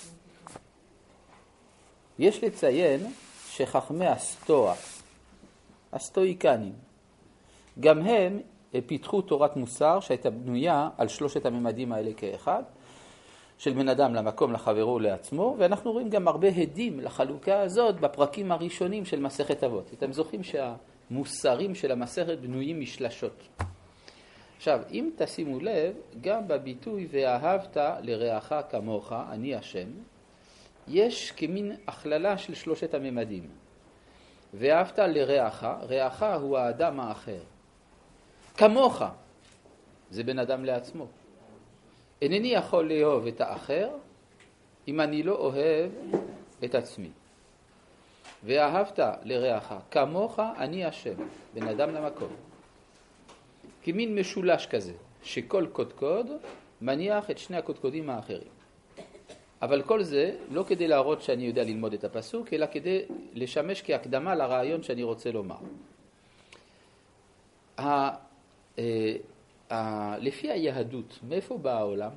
יש לציין שחכמי הסטואה, הסטואיקנים, גם הם פיתחו תורת מוסר שהייתה בנויה על שלושת הממדים האלה כאחד, של בן אדם למקום, לחברו ולעצמו, ואנחנו רואים גם הרבה הדים לחלוקה הזאת בפרקים הראשונים של מסכת אבות. אתם זוכרים שהמוסרים של המסכת בנויים משלשות. עכשיו, אם תשימו לב, גם בביטוי ואהבת לרעך כמוך, אני השם, יש כמין הכללה של שלושת הממדים. ואהבת לרעך, רעך הוא האדם האחר. כמוך, זה בן אדם לעצמו. אינני יכול לאהוב את האחר אם אני לא אוהב את עצמי. ואהבת לרעך, כמוך אני השם, בן אדם למקום. כמין משולש כזה, שכל קודקוד מניח את שני הקודקודים האחרים. אבל כל זה לא כדי להראות שאני יודע ללמוד את הפסוק, אלא כדי לשמש כהקדמה לרעיון שאני רוצה לומר. לפי היהדות, מאיפה בא העולם?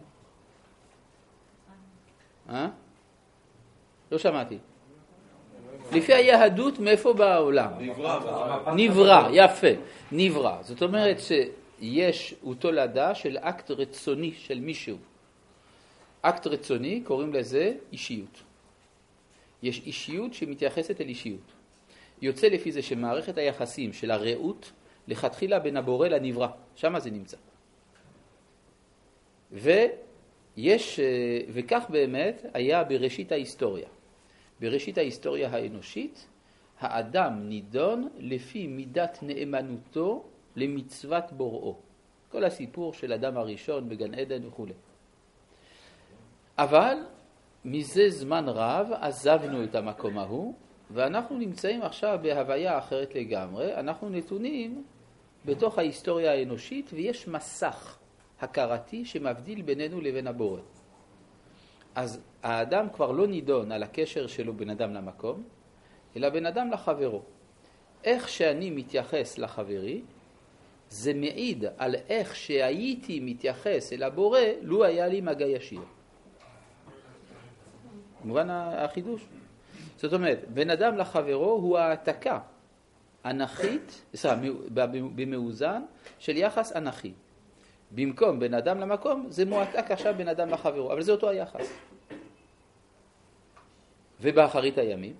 אה? לא שמעתי. לפי היהדות, מאיפה בא העולם? נברא. נברא, יפה, נברא. זאת אומרת שיש הוא תולדה של אקט רצוני של מישהו. אקט רצוני, קוראים לזה אישיות. יש אישיות שמתייחסת אל אישיות. יוצא לפי זה שמערכת היחסים של הרעות לכתחילה בין הבורא לנברא, שם זה נמצא. ויש, וכך באמת היה בראשית ההיסטוריה. בראשית ההיסטוריה האנושית, האדם נידון לפי מידת נאמנותו למצוות בוראו. כל הסיפור של אדם הראשון בגן עדן וכו'. אבל מזה זמן רב עזבנו את המקום ההוא, ואנחנו נמצאים עכשיו בהוויה אחרת לגמרי. אנחנו נתונים בתוך ההיסטוריה האנושית, ויש מסך הכרתי שמבדיל בינינו לבין הבורא. אז האדם כבר לא נידון על הקשר שלו בין אדם למקום, אלא בין אדם לחברו. איך שאני מתייחס לחברי, זה מעיד על איך שהייתי מתייחס אל הבורא, לו היה לי מגע ישיר. כמובן החידוש. זאת אומרת, בין אדם לחברו הוא העתקה אנכית, במאוזן של יחס אנכי. במקום בין אדם למקום, זה מועתק עכשיו בין אדם לחברו, אבל זה אותו היחס. ובאחרית הימים,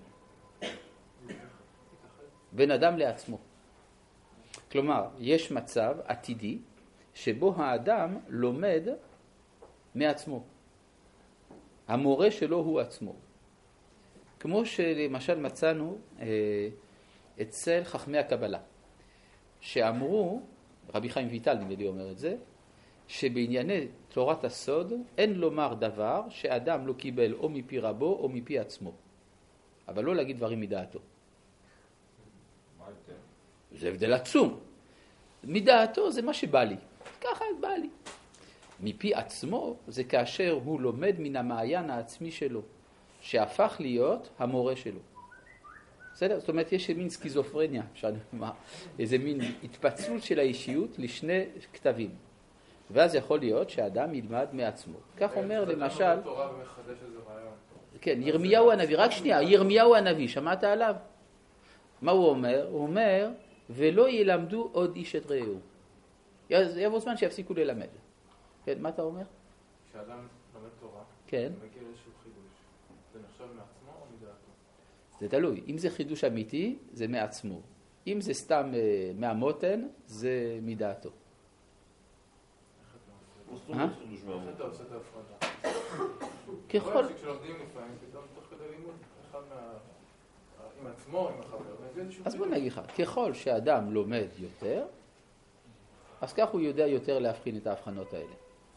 בין אדם לעצמו. כלומר, יש מצב עתידי שבו האדם לומד מעצמו. המורה שלו הוא עצמו. כמו שלמשל מצאנו אה, אצל חכמי הקבלה, שאמרו, רבי חיים ויטל נדמה לי אומר את זה, שבענייני תורת הסוד אין לומר דבר שאדם לא קיבל או מפי רבו או מפי עצמו. אבל לא להגיד דברים מדעתו. מה יותר? זה הבדל עצום. מדעתו זה מה שבא לי. ככה בא לי. מפי עצמו זה כאשר הוא לומד מן המעיין העצמי שלו, שהפך להיות המורה שלו. בסדר? זאת אומרת, יש מין סקיזופרניה, איזה מין התפצלות של האישיות לשני כתבים. ואז יכול להיות שהאדם ילמד מעצמו. כך אומר למשל... כן, ירמיהו הנביא, רק שנייה, ירמיהו הנביא, שמעת עליו? מה הוא אומר? הוא אומר, ולא ילמדו עוד איש את רעהו. יבוא זמן שיפסיקו ללמד. כן, מה אתה אומר? כשאדם לומד תורה, כן. ומכיר איזשהו חידוש, זה נחשב מעצמו או מדעתו? זה תלוי. אם זה חידוש אמיתי, זה מעצמו. אם זה סתם uh, מהמותן, זה מדעתו. מה זאת חידוש מהמותן? איך אתה עושה את ההפרדה? ככל... כשלומדים לפעמים, פתאום תוך כדי לימוד, אחד מה... עם עצמו, עם החבר, מביא איזשהו אז בוא נגיד לך, ככל שאדם לומד יותר, אז כך הוא יודע יותר להבחין את ההבחנות האלה.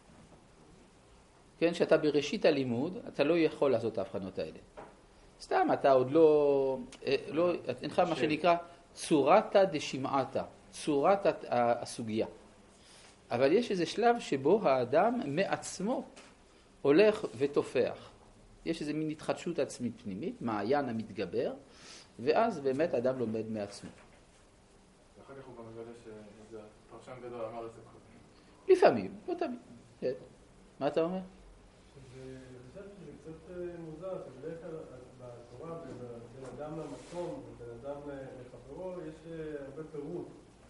כן, שאתה בראשית הלימוד, אתה לא יכול לעשות את ההבחנות האלה. סתם, אתה עוד לא, לא אינך מה שנקרא צורתא דשמעתא, צורת הסוגיה. אבל יש איזה שלב שבו האדם מעצמו הולך ותופח. יש איזה מין התחדשות עצמית פנימית, מעיין המתגבר, ואז באמת אדם לומד מעצמו. ואחר כך הוא גם מגלה שזה פרשן גדול אמר את זה קודם. לפעמים, לא תמיד. כן. מה אתה אומר? זה קצת מוזר, שבדרך כלל בתורה בין אדם למקום ובין אדם לחברו יש הרבה פירוט.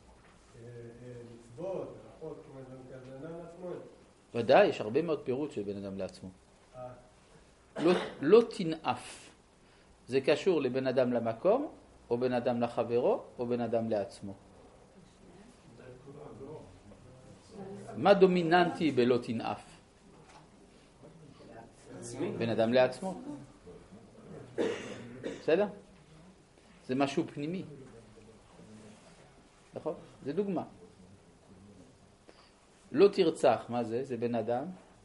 מצוות, הלכות, בין אדם לעצמו. ודאי, יש הרבה מאוד פירוט של בין אדם לעצמו. לא, לא תנאף. זה קשור לבין אדם למקום, או בין אדם לחברו, או בין אדם לעצמו. מה דומיננטי בלא תנאף? בין אדם לעצמו. בסדר? זה משהו פנימי. נכון? זה דוגמה. לא תרצח, מה זה? זה בין אדם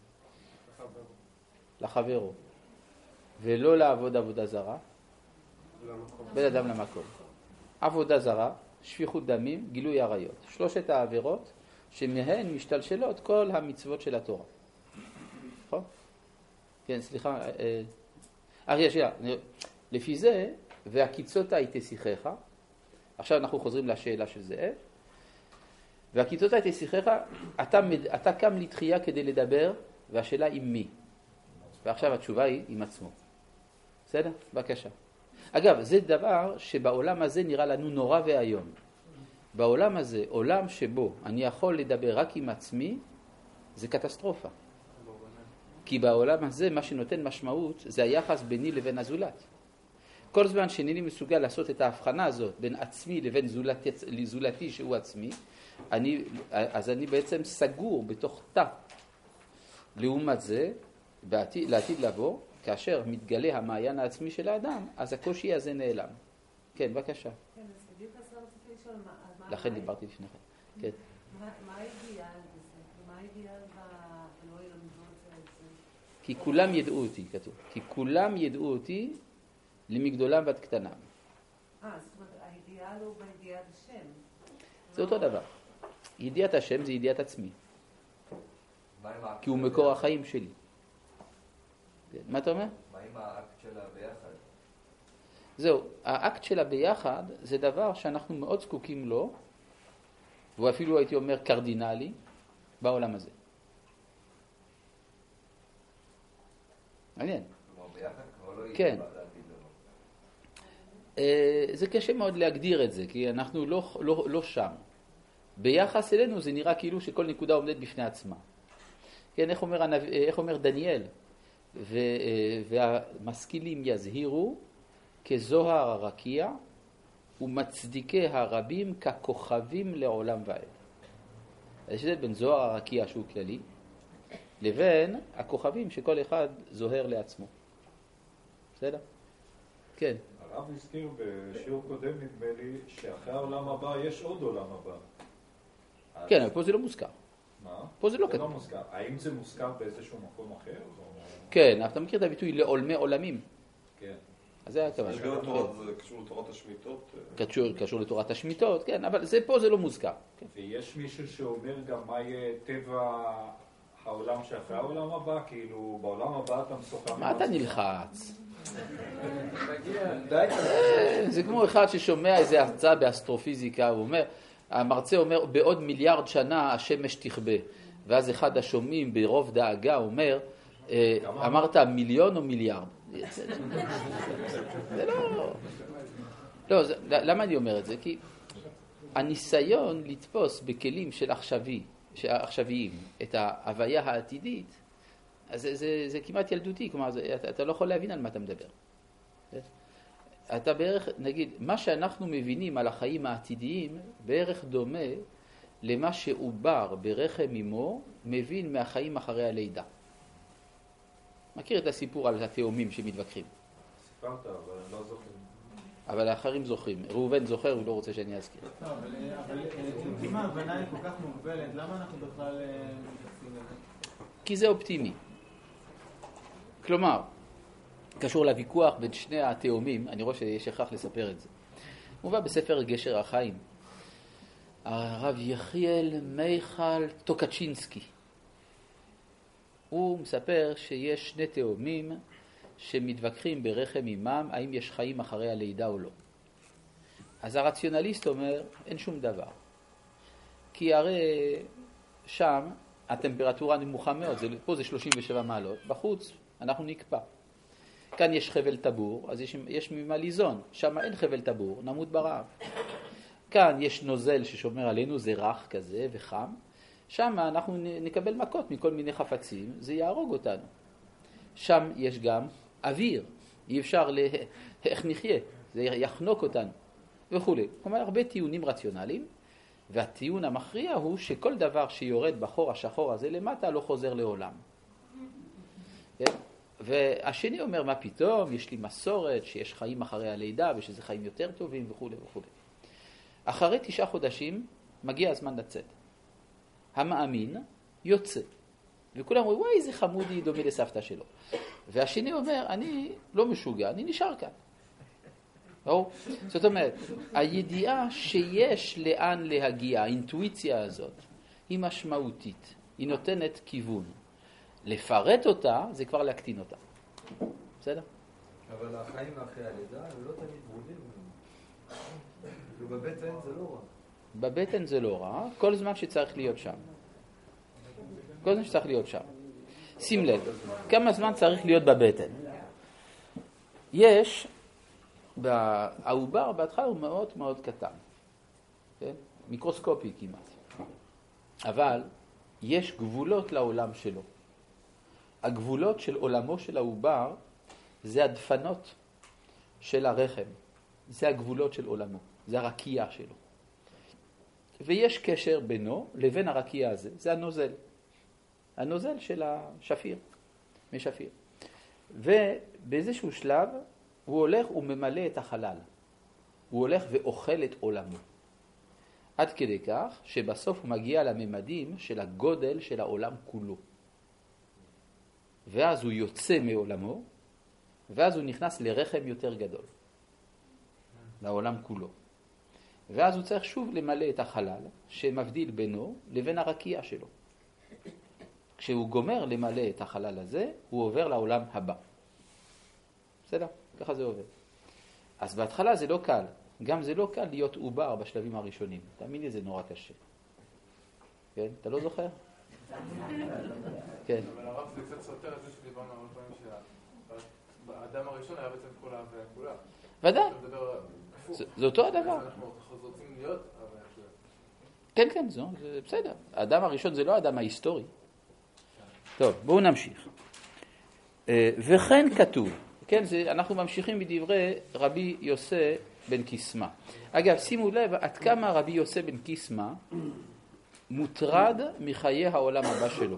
לחברו. ולא לעבוד עבודה זרה, בין אדם למקום. עבודה זרה, שפיכות דמים, גילוי עריות. שלושת העבירות שמהן משתלשלות כל המצוות של התורה. נכון? כן, סליחה. אה, שנייה, לפי זה, והקיצות הייתי שיחך, עכשיו אנחנו חוזרים לשאלה של זאב, והקיצות הייתי שיחך, אתה, אתה קם לתחייה כדי לדבר, והשאלה עם מי? ועכשיו התשובה היא עם עצמו. בסדר? בבקשה. אגב, זה דבר שבעולם הזה נראה לנו נורא והיום. בעולם הזה, עולם שבו אני יכול לדבר רק עם עצמי, זה קטסטרופה. כי בעולם הזה מה שנותן משמעות זה היחס ביני לבין הזולת. כל זמן שאינני מסוגל לעשות את ההבחנה הזאת בין עצמי לבין זולתי, זולתי שהוא עצמי, אני, אז אני בעצם סגור בתוך תא. לעומת זה, בעתיד, לעתיד לבוא, כאשר מתגלה המעיין העצמי של האדם, אז הקושי הזה נעלם. כן, בבקשה. כן, אז בדיוק עשרה רציתי לשאול, מה... לכן דיברתי לפני כן. כן. מה האידיאל בזה? מה האידיאל בלא ילמדו את זה? כי כולם ידעו אותי, כתוב. כי כולם ידעו אותי למגדולם ועד קטנם. אה, זאת אומרת, האידיאל הוא בידיעת השם. זה אותו דבר. ידיעת השם זה ידיעת עצמי. כי הוא מקור החיים שלי. מה אתה אומר? מה עם האקט שלה ביחד? זהו, האקט שלה ביחד זה דבר שאנחנו מאוד זקוקים לו, והוא אפילו הייתי אומר קרדינלי, בעולם הזה. מעניין. כלומר ביחד כבר לא יהיה כן. בעד העתיד לבוא. זה קשה מאוד להגדיר את זה, כי אנחנו לא, לא, לא שם. ביחס אלינו זה נראה כאילו שכל נקודה עומדת בפני עצמה. כן, איך אומר, הנב... איך אומר דניאל? ו... והמשכילים יזהירו כזוהר הרקיע ומצדיקי הרבים ככוכבים לעולם ועד. יש את בין זוהר הרקיע שהוא כללי לבין הכוכבים שכל אחד זוהר לעצמו. בסדר? כן. הרב הזכיר בשיעור קודם נדמה לי שאחרי העולם הבא יש עוד עולם הבא. כן, אבל פה זה לא מוזכר. מה? פה זה לא זה כתוב. לא מוזכר. האם זה מוזכר באיזשהו מקום אחר? כן, אתה מכיר את הביטוי לעולמי עולמים? כן. אז זה הכוונה. יש גם לתורת, זה קשור לתורת השמיטות. קשור, קשור לתורת השמיטות, כן, אבל זה פה זה לא מוזכר. כן. ויש מישהו שאומר גם מה יהיה טבע העולם שאחרי העולם הבא? כאילו בעולם הבא אתה משוחח... מה אתה נלחץ? זה כמו אחד ששומע איזה הרצאה באסטרופיזיקה, הוא אומר, המרצה אומר, בעוד מיליארד שנה השמש תכבה. ואז אחד השומעים ברוב דאגה אומר, אמרת מיליון או מיליארד? זה לא... לא, זה, למה אני אומר את זה? כי הניסיון לתפוס בכלים של עכשווי, עכשוויים, את ההוויה העתידית, אז זה, זה, זה כמעט ילדותי, כלומר, זה, אתה, אתה לא יכול להבין על מה אתה מדבר. אתה בערך, נגיד, מה שאנחנו מבינים על החיים העתידיים, בערך דומה למה שעובר ברחם אמו, מבין מהחיים אחרי הלידה. מכיר את הסיפור על התאומים שמתווכחים? סיפרת, אבל אני לא זוכר. אבל האחרים זוכרים. ראובן זוכר, הוא לא רוצה שאני אזכיר. לא, אבל אם ההבנה היא כל כך מוגבלת, למה אנחנו בכלל מתייחסים לזה? כי זה אופטימי. כלומר, קשור לוויכוח בין שני התאומים, אני רואה שיש הכרח לספר את זה. מובא בספר גשר החיים. הרב יחיאל מיכל טוקצ'ינסקי. הוא מספר שיש שני תאומים שמתווכחים ברחם אמם, האם יש חיים אחרי הלידה או לא. אז הרציונליסט אומר, אין שום דבר. כי הרי שם הטמפרטורה נמוכה מאוד, זה, פה זה שלושים ושבע מעלות, בחוץ אנחנו נקפא. כאן יש חבל טבור, אז יש, יש ממה ליזון, שם אין חבל טבור, נמות ברעב. כאן יש נוזל ששומר עלינו, זה רך כזה וחם, שם אנחנו נקבל מכות מכל מיני חפצים, זה יהרוג אותנו. שם יש גם אוויר, אי אפשר ל... איך נחיה, זה יחנוק אותנו וכו'. כלומר, הרבה טיעונים רציונליים, והטיעון המכריע הוא שכל דבר שיורד בחור השחור הזה למטה לא חוזר לעולם. כן? והשני אומר, מה פתאום, יש לי מסורת שיש חיים אחרי הלידה ושזה חיים יותר טובים וכו' וכו'. אחרי תשעה חודשים מגיע הזמן לצאת. המאמין יוצא. וכולם אומרים, וואי, איזה חמודי דומה לסבתא שלו. והשני אומר, אני לא משוגע, אני נשאר כאן. לא? זאת אומרת, הידיעה שיש לאן להגיע, האינטואיציה הזאת, היא משמעותית. היא נותנת כיוון. לפרט אותה, זה כבר להקטין אותה. בסדר? אבל החיים אחרי הלידה הם לא תמיד ברורים. בבטן זה לא רע. בבטן זה לא רע, כל זמן שצריך להיות שם. כל זמן שצריך להיות שם. שים לב, כמה זמן צריך להיות בבטן? יש, העובר בהתחלה הוא מאוד מאוד קטן. כן? מיקרוסקופי כמעט. אבל יש גבולות לעולם שלו. הגבולות של עולמו של העובר זה הדפנות של הרחם. זה הגבולות של עולמו, זה הרקיע שלו. ויש קשר בינו לבין הרקיע הזה, זה הנוזל. הנוזל של השפיר, משפיר. ובאיזשהו שלב הוא הולך וממלא את החלל. הוא הולך ואוכל את עולמו. עד כדי כך שבסוף הוא מגיע לממדים של הגודל של העולם כולו. ואז הוא יוצא מעולמו, ואז הוא נכנס לרחם יותר גדול. לעולם כולו. ואז הוא צריך שוב למלא את החלל שמבדיל בינו לבין הרקיע שלו. כשהוא גומר למלא את החלל הזה, הוא עובר לעולם הבא. בסדר? ככה זה עובד. אז בהתחלה זה לא קל. גם זה לא קל להיות עובר בשלבים הראשונים. תאמין לי, זה נורא קשה. כן? אתה לא זוכר? כן. אבל הרב זה קצת סותר את זה שדיברנו הרבה פעמים שהאדם הראשון היה בעצם כל האב והכולה. ודאי. זה אותו הדבר. אנחנו רוצים להיות אב והכולה. כן, כן, זה בסדר. האדם הראשון זה לא האדם ההיסטורי. טוב, בואו נמשיך. וכן כתוב, כן, זה, אנחנו ממשיכים בדברי רבי יוסי בן קיסמא. אגב, שימו לב עד כמה רבי יוסי בן קיסמא מוטרד מחיי העולם הבא שלו.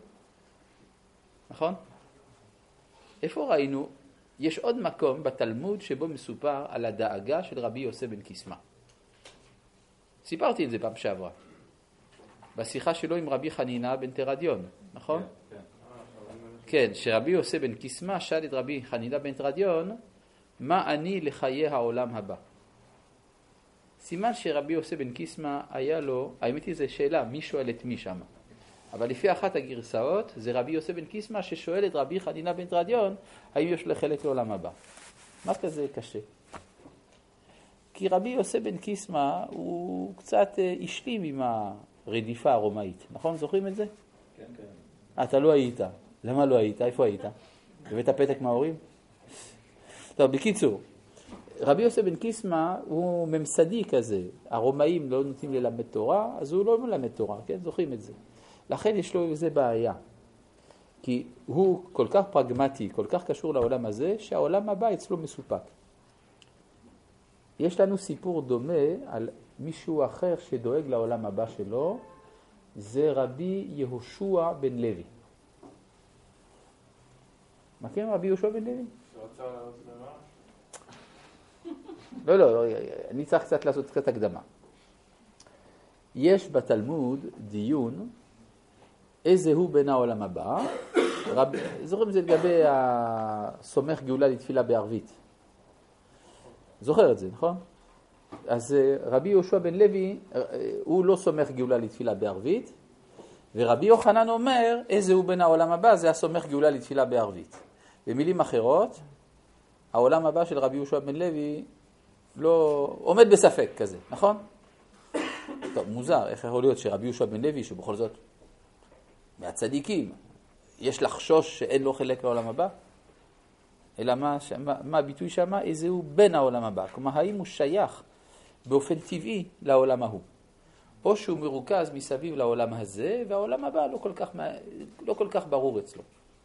נכון? איפה ראינו? יש עוד מקום בתלמוד שבו מסופר על הדאגה של רבי יוסי בן קיסמא. סיפרתי את זה פעם שעברה. בשיחה שלו עם רבי חנינה בן תרדיון, נכון? כן, כן. כן, שרבי יוסי בן קיסמא שאל את רבי חנינה בן תרדיון, מה אני לחיי העולם הבא? סימן שרבי יוסי בן קיסמא היה לו, האמת היא זו שאלה, מי שואל את מי שם? אבל לפי אחת הגרסאות, זה רבי יוסי בן קיסמא ששואל את רבי חנינה בן תרדיון, האם יש לו חלק לעולם הבא? מה כזה קשה? כי רבי יוסי בן קיסמא הוא קצת השלים עם הרדיפה הרומאית, נכון? זוכרים את זה? כן, כן. אתה לא היית. למה לא היית? איפה היית? בבית הפתק מההורים? טוב, בקיצור, רבי יוסי בן קיסמא הוא ממסדי כזה. הרומאים לא נותנים ללמד תורה, אז הוא לא מלמד תורה, כן? זוכרים את זה. לכן יש לו איזה בעיה. כי הוא כל כך פרגמטי, כל כך קשור לעולם הזה, שהעולם הבא אצלו מסופק. יש לנו סיפור דומה על מישהו אחר שדואג לעולם הבא שלו, זה רבי יהושע בן לוי. מכירים רבי יהושע בן לוי? לא, לא, אני צריך קצת לעשות קצת הקדמה. יש בתלמוד דיון איזה הוא בין העולם הבא. רב, זוכרים זה לגבי הסומך גאולה לתפילה בערבית. זוכר את זה, נכון? אז רבי יהושע בן לוי, הוא לא סומך גאולה לתפילה בערבית, ורבי יוחנן אומר, איזה הוא בין העולם הבא, זה הסומך גאולה לתפילה בערבית. במילים אחרות, העולם הבא של רבי יהושע בן לוי לא עומד בספק כזה, נכון? טוב, מוזר, איך יכול להיות שרבי יהושע בן לוי, שבכל זאת מהצדיקים, יש לחשוש שאין לו חלק לעולם הבא? אלא מה, מה, מה הביטוי שמה? איזה הוא בין העולם הבא. כלומר, האם הוא שייך באופן טבעי לעולם ההוא? או שהוא מרוכז מסביב לעולם הזה, והעולם הבא לא כל כך, לא כל כך ברור אצלו.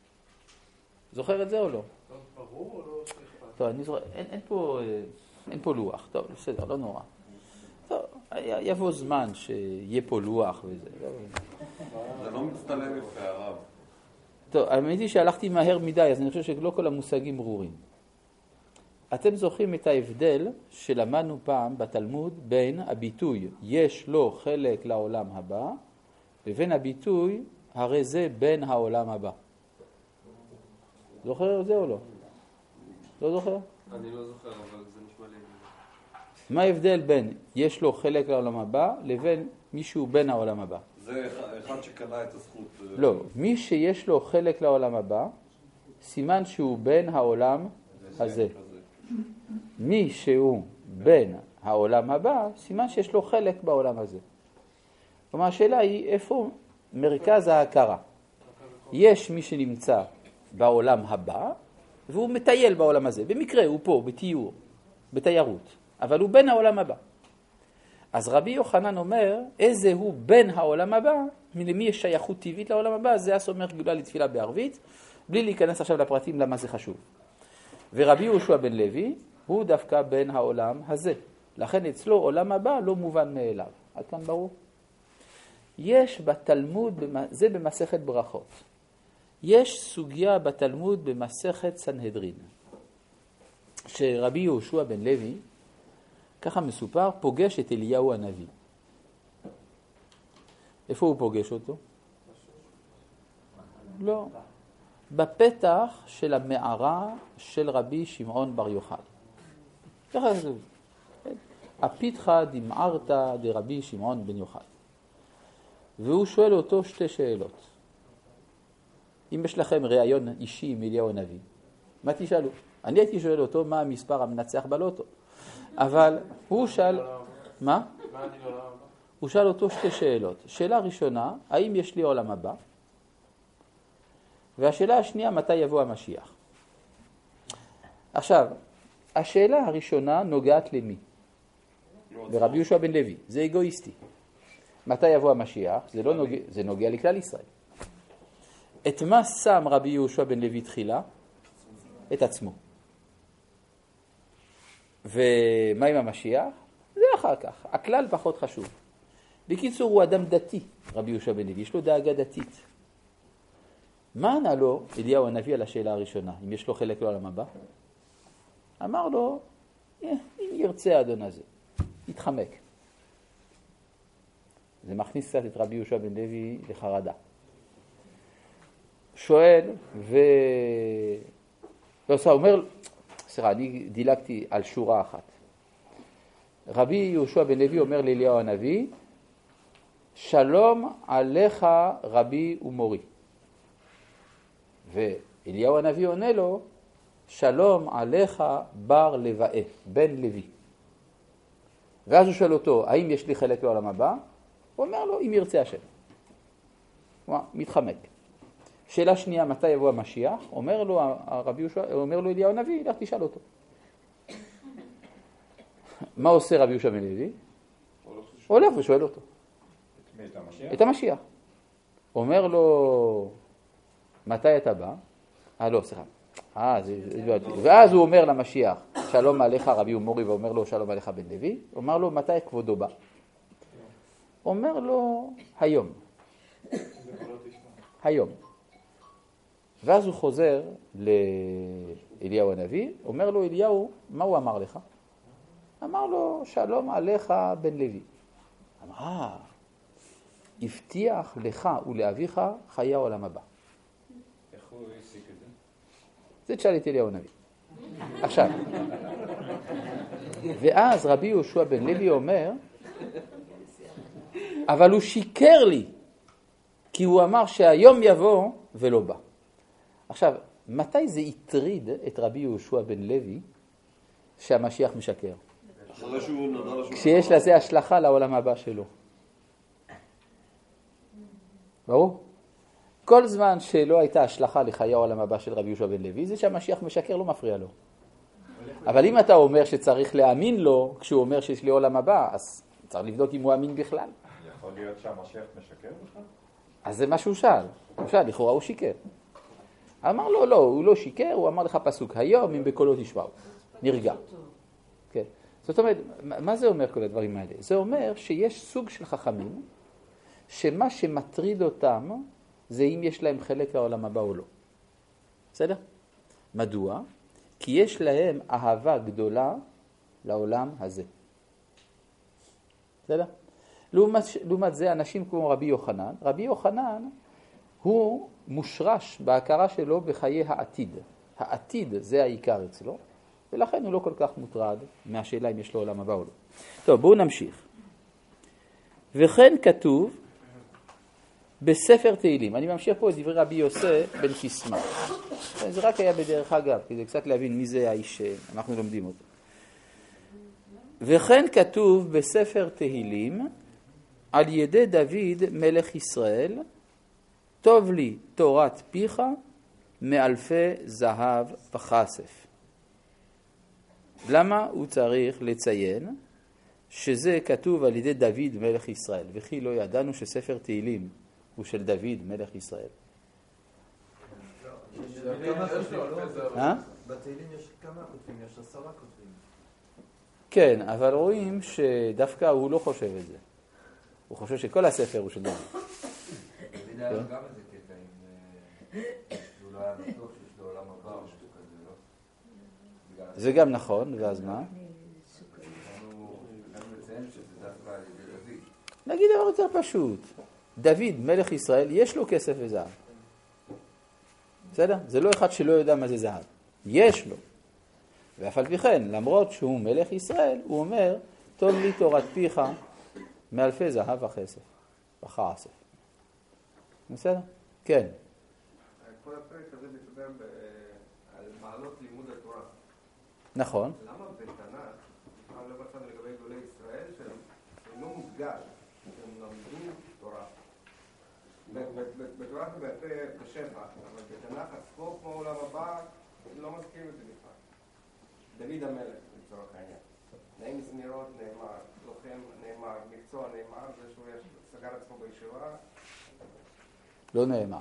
זוכר את זה או לא? לא ברור או לא? טוב, אני זוכר, אין, אין פה, אין פה לוח. טוב, בסדר, לא נורא. טוב, יבוא זמן שיהיה פה לוח וזה. זה לא מצטלם יפה, הרב. טוב, האמת היא שהלכתי מהר מדי, אז אני חושב שלא כל המושגים ברורים. אתם זוכרים את ההבדל שלמדנו פעם בתלמוד בין הביטוי יש לו חלק לעולם הבא, לבין הביטוי הרי זה בין העולם הבא. זוכר את זה או לא? לא זוכר? אני לא זוכר, אבל זה נשמע לי... מה ההבדל בין יש לו חלק לעולם הבא לבין מישהו בין העולם הבא? זה אחד שקנה את הזכות. לא, מי שיש לו חלק לעולם הבא, סימן שהוא בין העולם הזה. מי שהוא בין העולם הבא, סימן שיש לו חלק בעולם הזה. כלומר, השאלה היא איפה מרכז ההכרה. יש מי שנמצא בעולם הבא, והוא מטייל בעולם הזה. במקרה הוא פה, בתיאור, בתיירות. אבל הוא בין העולם הבא. אז רבי יוחנן אומר, איזה הוא בין העולם הבא, למי יש שייכות טבעית לעולם הבא, זה הסומך גאולה לתפילה בערבית, בלי להיכנס עכשיו לפרטים למה זה חשוב. ורבי יהושע בן לוי הוא דווקא בן העולם הזה. לכן אצלו עולם הבא לא מובן מאליו. עד כאן ברור? יש בתלמוד, זה במסכת ברכות. יש סוגיה בתלמוד במסכת סנהדרין. שרבי יהושע בן לוי, ככה מסופר, פוגש את אליהו הנביא. איפה הוא פוגש אותו? לא. בפתח של המערה של רבי שמעון בר יוחאי. ככה זה. הפיתחה דמערתא דרבי שמעון בן יוחאי. והוא שואל אותו שתי שאלות. אם יש לכם ראיון אישי עם אליהו הנביא, מה תשאלו? אני הייתי שואל אותו מה המספר המנצח בלוטו. אבל הוא שאל... מה? הוא שאל אותו שתי שאלות. שאלה ראשונה, האם יש לי עולם הבא? והשאלה השנייה, מתי יבוא המשיח? עכשיו, השאלה הראשונה נוגעת למי? לרבי יהושע בן לוי. זה אגואיסטי. מתי יבוא המשיח? זה לא נוגע, זה נוגע לכלל ישראל. את מה שם רבי יהושע בן לוי תחילה? את עצמו. ומה עם המשיח? זה אחר כך. הכלל פחות חשוב. בקיצור, הוא אדם דתי, רבי יהושע בן לוי. יש לו דאגה דתית. מה ענה לו אליהו הנביא על השאלה הראשונה? אם יש לו חלק לעולם הבא? אמר לו, אם ירצה האדון הזה, יתחמק. זה מכניס קצת את רבי יהושע בן לוי לחרדה. שואל, ו... לא, הוא אומר, סליחה, אני דילגתי על שורה אחת. רבי יהושע בן לוי אומר לאליהו הנביא, שלום עליך רבי ומורי. ואליהו הנביא עונה לו, שלום עליך בר לבאה, בן לוי. ואז הוא שואל אותו, האם יש לי חלק לעולם הבא? הוא אומר לו, אם ירצה השם. הוא מתחמק. שאלה שנייה, מתי יבוא המשיח? אומר לו הרבי יהושע, אומר לו אליהו הנביא, לך תשאל אותו. מה עושה רבי יהושע בן לוי? הולך ושואל אותו. את המשיח? את המשיח. אומר לו, מתי אתה בא? אה, לא, סליחה. אה, זה, זה, ואז הוא אומר למשיח, שלום עליך רבי ומורי, ואומר לו, שלום עליך בן לוי. אומר לו, מתי כבודו בא? אומר לו, היום. היום. ואז הוא חוזר לאליהו הנביא, אומר לו, אליהו, מה הוא אמר לך? אמר לו, שלום עליך בן לוי. אמר, אה, הבטיח לך ולאביך חיי העולם הבא. איך הוא הסיק את זה? זה תשאל את אליהו הנביא. עכשיו, ואז רבי יהושע בן לוי אומר, אבל הוא שיקר לי, כי הוא אמר שהיום יבוא ולא בא. עכשיו, מתי זה יטריד את רבי יהושע בן לוי שהמשיח משקר? אחרי שהוא נודע לו... כשיש לזה השלכה לעולם הבא שלו. ברור? כל זמן שלא הייתה השלכה לחיי העולם הבא של רבי יהושע בן לוי, זה שהמשיח משקר לא מפריע לו. אבל אם אתה אומר שצריך להאמין לו כשהוא אומר שיש לי עולם הבא, אז צריך לבדוק אם הוא אמין בכלל. יכול להיות שהמשיח משקר בכלל? אז זה מה שהוא שאל. הוא שאל, לכאורה הוא שיקר. אמר לו, לא, הוא לא שיקר, הוא אמר לך פסוק, היום אם בקולו תשמעו. נרגע. כן. זאת אומרת, מה זה אומר כל הדברים האלה? זה אומר שיש סוג של חכמים, שמה שמטריד אותם, זה אם יש להם חלק לעולם הבא או לא. בסדר? מדוע? כי יש להם אהבה גדולה לעולם הזה. בסדר? לעומת, לעומת זה, אנשים כמו רבי יוחנן, רבי יוחנן הוא מושרש בהכרה שלו בחיי העתיד. העתיד זה העיקר אצלו, ולכן הוא לא כל כך מוטרד מהשאלה אם יש לו עולם הבא או לא. טוב, בואו נמשיך. וכן כתוב בספר תהילים, אני ממשיך פה את דברי רבי יוסי בן קיסמא. זה רק היה בדרך אגב, כדי קצת להבין מי זה האיש שאנחנו לומדים אותו. וכן כתוב בספר תהילים, על ידי דוד מלך ישראל, טוב לי תורת פיך מאלפי זהב וכסף. למה הוא צריך לציין שזה כתוב על ידי דוד מלך ישראל? וכי לא ידענו שספר תהילים הוא של דוד מלך ישראל? בתהילים יש כמה כותבים, יש עשרה כותבים. כן, אבל רואים שדווקא הוא לא חושב את זה. הוא חושב שכל הספר הוא של דוד. דוד היה לו גם איזה קטע עם... הוא לא היה בטוח שיש לו עולם הבא או משהו כזה, לא? זה גם נכון, ואז מה? אנחנו מציין שזה דווקא על ידי דוד. נגיד דבר יותר פשוט. דוד, מלך ישראל, יש לו כסף וזהב. בסדר? זה לא אחד שלא יודע מה זה זהב. יש לו. ואף על פי כן, למרות שהוא מלך ישראל, הוא אומר, טוב לי תורת פיך מאלפי זהב וכסף. וכסף. בסדר? כן. כל הפרק הזה מדבר על מעלות לימוד התורה. נכון. למה בתנ"ך, בכלל לא מצאנו לגבי גדולי ישראל, שהם לא מודגש, שהם למדו תורה. בתורה זה בעפה בשפע, אבל בתנ"ך עצמו כמו עולם הבא, לא מזכירים את זה בכלל. דוד המלך, לצורך העניין. נעים זמירות נאמר, לוחם נאמר, מקצוע נאמר, זה שהוא סגר עצמו בישיבה. לא נאמר.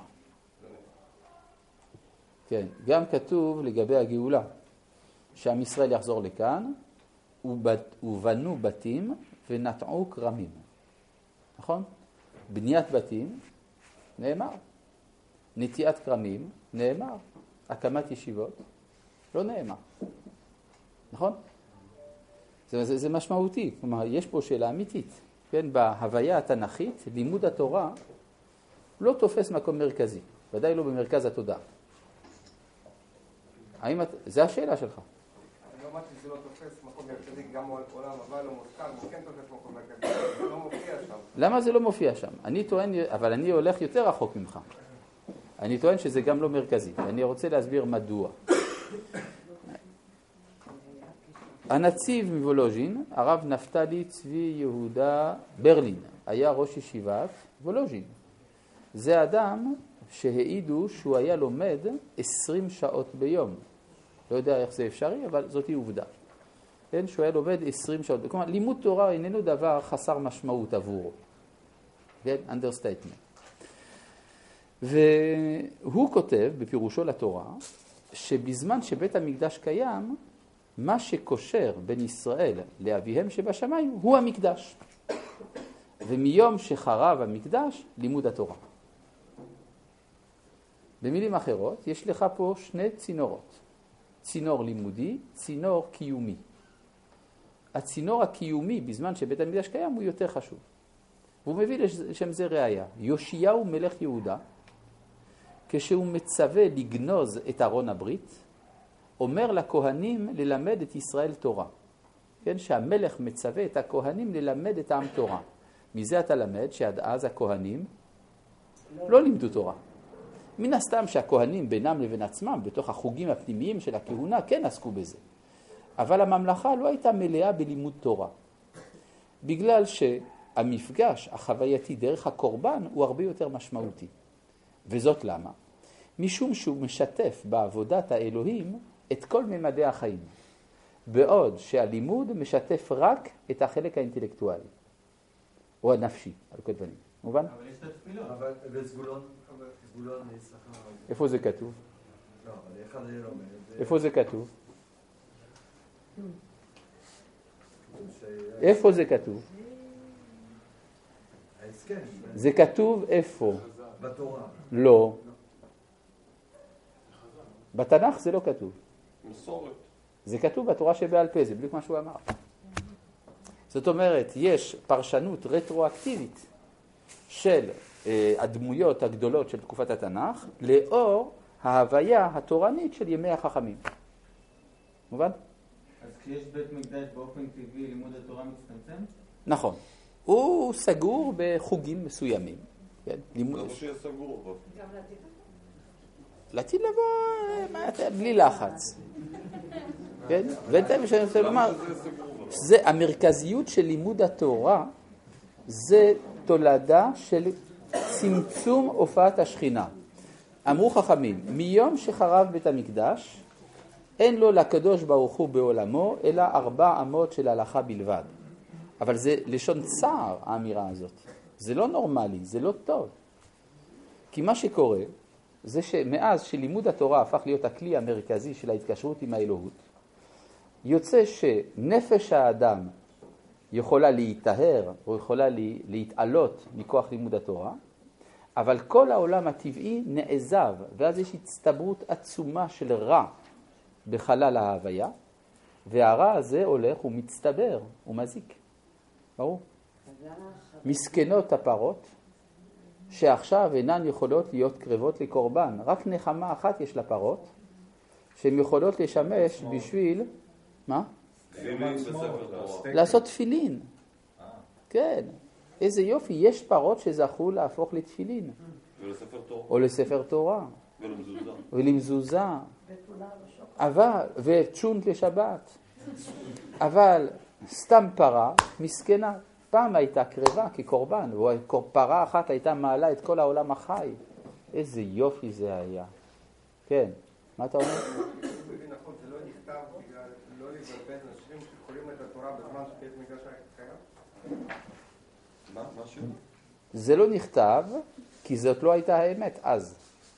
כן, גם כתוב לגבי הגאולה, שעם ישראל יחזור לכאן, ובנו בתים ונטעו כרמים. נכון? בניית בתים, נאמר. נטיעת כרמים, נאמר. הקמת ישיבות, לא נאמר. נכון? זה, זה, זה משמעותי. כלומר, יש פה שאלה אמיתית. כן, בהוויה התנ"כית, לימוד התורה לא תופס מקום מרכזי. ודאי לא במרכז התודעה. האם את... זה השאלה שלך. אני לא אמרתי שזה לא תופס מקום מרכזי, גם עולם הבא לא מוזכר, הוא כן תופס מקום מרכזי, זה לא מופיע שם. למה זה לא מופיע שם? אני טוען, אבל אני הולך יותר רחוק ממך. אני טוען שזה גם לא מרכזי. אני רוצה להסביר מדוע. הנציב מוולוז'ין, הרב נפתלי צבי יהודה ברלין, היה ראש ישיבת וולוז'ין. זה אדם שהעידו שהוא היה לומד עשרים שעות ביום. לא יודע איך זה אפשרי, אבל זאת היא עובדה. כן, שהוא היה לומד עשרים שעות. כלומר, לימוד תורה איננו דבר חסר משמעות עבורו. כן, understatement. והוא כותב בפירושו לתורה, שבזמן שבית המקדש קיים, מה שקושר בין ישראל לאביהם שבשמיים הוא המקדש. ומיום שחרב המקדש, לימוד התורה. במילים אחרות, יש לך פה שני צינורות. צינור לימודי, צינור קיומי. הצינור הקיומי בזמן שבית המקדש קיים הוא יותר חשוב. והוא מביא לשם זה ראיה. יאשיהו מלך יהודה, כשהוא מצווה לגנוז את ארון הברית, אומר לכהנים ללמד את ישראל תורה. כן, שהמלך מצווה את הכהנים ללמד את העם תורה. מזה אתה למד שעד אז הכהנים לא לימדו תורה. מן הסתם שהכהנים בינם לבין עצמם, בתוך החוגים הפנימיים של הכהונה, כן עסקו בזה. אבל הממלכה לא הייתה מלאה בלימוד תורה. בגלל שהמפגש החווייתי דרך הקורבן הוא הרבה יותר משמעותי. וזאת למה? משום שהוא משתף בעבודת האלוהים את כל ממדי החיים. בעוד שהלימוד משתף רק את החלק האינטלקטואלי. או הנפשי, על כל פנים. מובן? אבל יש את התפילות. אבל בסגולון, סגולון, סליחה. איפה זה כתוב? לא, אבל אחד אני לומד. איפה זה כתוב? איפה זה כתוב? ההסכם. זה כתוב איפה? בתורה. לא. בתנ"ך זה לא כתוב. מסורת. זה כתוב בתורה שבעל פה, זה בדיוק מה שהוא אמר. זאת אומרת, יש פרשנות רטרואקטיבית של אה, הדמויות הגדולות של תקופת התנ"ך, לאור ההוויה התורנית של ימי החכמים. מובן? אז כשיש בית מקדש באופן טבעי לימוד התורה מצטמצם? נכון. הוא סגור בחוגים מסוימים. כן? לימוד... למה שיהיה סגור? גם לעתיד? לעתיד לבוא, בלי לחץ. כן? ואתם שאני רוצה לומר, זה המרכזיות של לימוד התורה, זה תולדה של צמצום הופעת השכינה. אמרו חכמים, מיום שחרב בית המקדש, אין לו לקדוש ברוך הוא בעולמו, אלא ארבע אמות של הלכה בלבד. אבל זה לשון צער, האמירה הזאת. זה לא נורמלי, זה לא טוב. כי מה שקורה, זה שמאז שלימוד התורה הפך להיות הכלי המרכזי של ההתקשרות עם האלוהות, יוצא שנפש האדם יכולה להיטהר או יכולה להתעלות מכוח לימוד התורה, אבל כל העולם הטבעי נעזב, ואז יש הצטברות עצומה של רע בחלל ההוויה, והרע הזה הולך ומצטבר ומזיק. ברור? מסכנות הפרות שעכשיו אינן יכולות להיות קרבות לקורבן. רק נחמה אחת יש לפרות, שהן יכולות לשמש בשביל, מה? לעשות תפילין. כן. איזה יופי, יש פרות שזכו להפוך לתפילין. ולספר תורה. או לספר תורה. ולמזוזה. ולמזוזה. אבל, וצ'ונט לשבת. אבל סתם פרה מסכנה. פעם הייתה קרבה כקורבן, ופרה אחת הייתה מעלה את כל העולם החי. איזה יופי זה היה. כן, מה אתה אומר? נכון, זה לא נכתב בגלל לא לבלבל אנשים שקוראים את התורה בזמן שבית מקדש היה קיים? מה? משהו? זה לא נכתב, כי זאת לא הייתה האמת אז.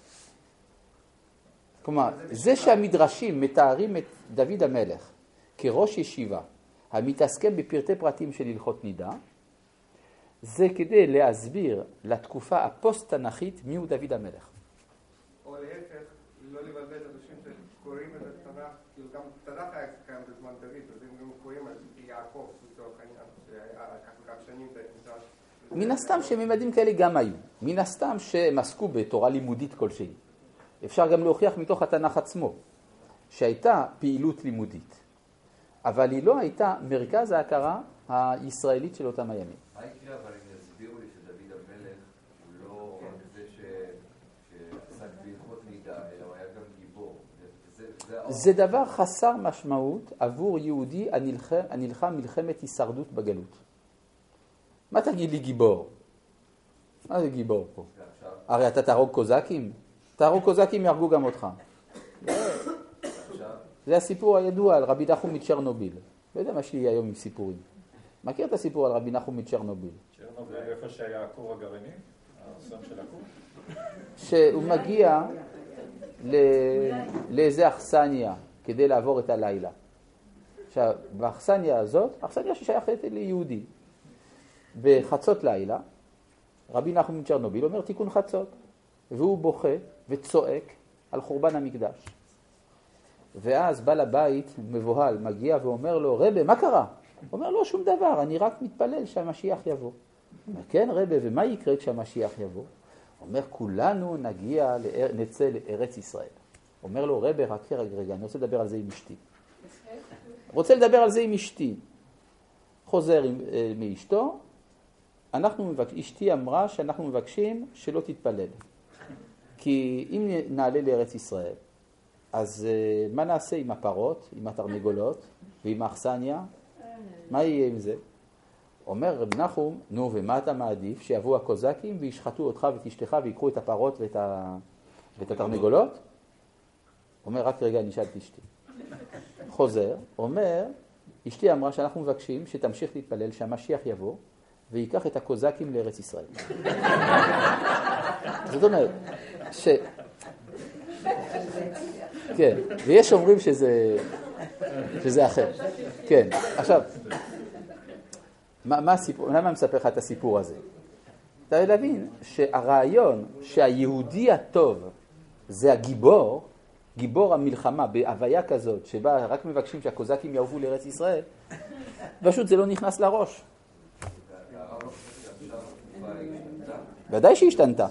כלומר, זה שהמדרשים מתארים את דוד המלך כראש ישיבה, המתעסקים בפרטי פרטים של הלכות נידה, זה כדי להסביר לתקופה הפוסט-תנ"כית מיהו דוד המלך. או להפך, לא לבלבל אנשים שקוראים את התנ"ך, כאילו גם תנ"ך היה קיים בזמן דוד, אז הם גם קוראים על יעקב, לצורך העניין, שהיה כך שנים בית מקדש. מן הסתם שממדים כאלה גם היו. מן הסתם שהם עסקו בתורה לימודית כלשהי. אפשר גם להוכיח מתוך התנ"ך עצמו, שהייתה פעילות לימודית. אבל היא לא הייתה מרכז ההכרה הישראלית של אותם הימים. מה יקרה אבל אם יסבירו לי שדוד המלך הוא לא רק זה שעסק בהלכות נידה, אלא הוא היה גם גיבור. זה דבר חסר משמעות עבור יהודי הנלחם מלחמת הישרדות בגלות. מה תגיד לי גיבור? מה זה גיבור פה? הרי אתה תהרוג קוזקים? תהרוג קוזקים יהרגו גם אותך. זה הסיפור הידוע על רבי נחום מצ'רנוביל. לא יודע מה שלי היום עם סיפורים. מכיר את הסיפור על רבי נחום מצ'רנוביל? צ'רנוביל, איפה שהיה הכור הגרעיני? האסון של הכור? שהוא מגיע לאיזה אכסניה כדי לעבור את הלילה. עכשיו, באכסניה הזאת, אכסניה ששייכת ליהודי, בחצות לילה, רבי נחום מצ'רנוביל אומר תיקון חצות, והוא בוכה וצועק על חורבן המקדש. ואז בעל הבית מבוהל, מגיע ואומר לו, רבי, מה קרה? הוא אומר, לא, שום דבר, אני רק מתפלל שהמשיח יבוא. הוא אומר, כן, רבי, ומה יקרה כשהמשיח יבוא? הוא אומר, כולנו נגיע, נצא לארץ ישראל. הוא אומר לו, רבי, רק רגע, רגע, אני רוצה לדבר על זה עם אשתי. רוצה לדבר על זה עם אשתי. חוזר עם, אה, מאשתו, אנחנו מבק... אשתי אמרה שאנחנו מבקשים שלא תתפלל. כי אם נעלה לארץ ישראל, אז uh, מה נעשה עם הפרות, עם התרנגולות ועם האכסניה? מה יהיה עם זה? אומר רב נחום, נו ומה אתה מעדיף? שיבואו הקוזקים וישחטו אותך ואת אשתך ויקחו את הפרות ואת, ה... ואת התרנגולות? אומר, רק רגע, אני שאל את אשתי. חוזר, אומר, אשתי אמרה שאנחנו מבקשים שתמשיך להתפלל שהמשיח יבוא ויקח את הקוזקים לארץ ישראל. זאת אומרת, ש... כן, ויש אומרים שזה, שזה אחר. כן, עכשיו, מה, מה הסיפור, למה אני מספר לך את הסיפור הזה? אתה להבין שהרעיון שהיהודי הטוב זה הגיבור, גיבור המלחמה בהוויה כזאת שבה רק מבקשים שהקוזקים יעבו לארץ ישראל, פשוט זה לא נכנס לראש. ודאי שהשתנתה.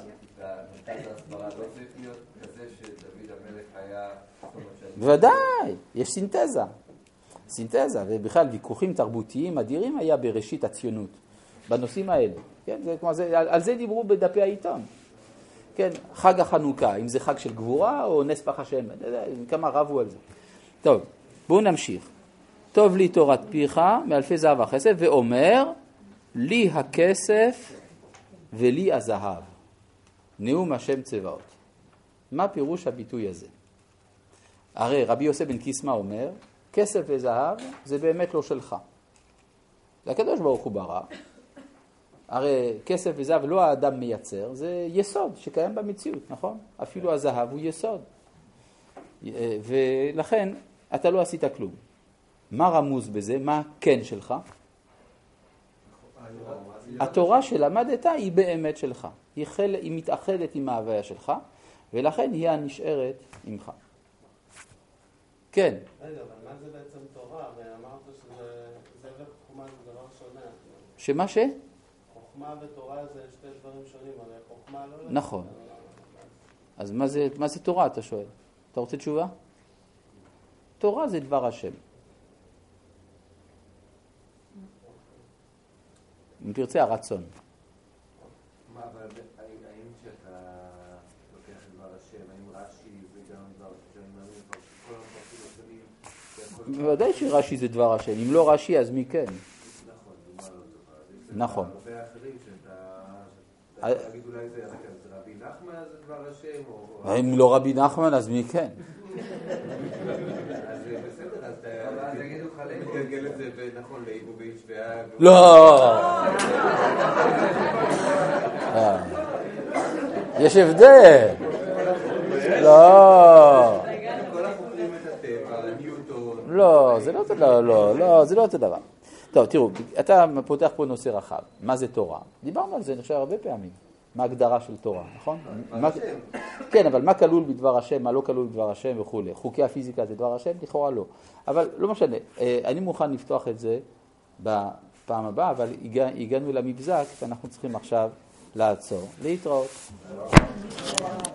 ודאי, יש סינתזה. סינתזה, ובכלל ויכוחים תרבותיים אדירים היה בראשית הציונות, בנושאים האלה. כן, זה, כמו זה, על, על זה דיברו בדפי העיתון. כן, חג החנוכה, אם זה חג של גבורה או נס פח השם, כמה רבו על זה. טוב, בואו נמשיך. טוב לי תורת פיך מאלפי זהב החסד, ואומר לי הכסף ולי הזהב. נאום השם צבאות. מה פירוש הביטוי הזה? הרי רבי יוסף בן קיסמא אומר, כסף וזהב זה באמת לא שלך. לקדוש ברוך הוא ברא, הרי כסף וזהב לא האדם מייצר, זה יסוד שקיים במציאות, נכון? אפילו הזהב הוא יסוד. ולכן אתה לא עשית כלום. מה רמוז בזה? מה כן שלך? התורה שלמדת היא באמת שלך. היא, חל... היא מתאחדת עם ההוויה שלך, ולכן היא הנשארת עמך. כן. רגע, אבל מה זה בעצם תורה? ואמרת שזה וחוכמה זה דבר שונה. שמה ש? חוכמה ותורה זה שתי דברים שונים, אבל חוכמה לא... נכון. אז מה זה, מה זה תורה, אתה שואל? אתה רוצה תשובה? תורה זה דבר השם. אם תרצה, הרצון. מה, אבל האם שאתה לוקח את דבר השם, האם רש"י זה גם דבר השם, מאמין כבר שכל המפרשים השונים... בוודאי שרש"י זה דבר השם. אם לא רש"י, אז מי כן? נכון, דומה לא טובה. נכון. הרבה אחרים שאתה... אתה יכול להגיד אולי זה רבי נחמן זה דבר השם, או... אם לא רבי נחמן, אז מי כן? אז בסדר, אז תגידו לך להם, תגלגל את זה נכון לאיבוביץ' וה... לא! יש הבדל! לא! כל החוקרים את הטבע, ניוטון... לא, זה לא אותו דבר. טוב, תראו, אתה פותח פה נושא רחב. מה זה תורה? דיברנו על זה, אני חושב, הרבה פעמים. מה ההגדרה של תורה, נכון? כן, אבל מה כלול בדבר השם, מה לא כלול בדבר השם וכו'. חוקי הפיזיקה זה דבר השם, לכאורה לא. אבל לא משנה, אני מוכן לפתוח את זה בפעם הבאה, אבל הגענו למבזק ואנחנו צריכים עכשיו לעצור. להתראות.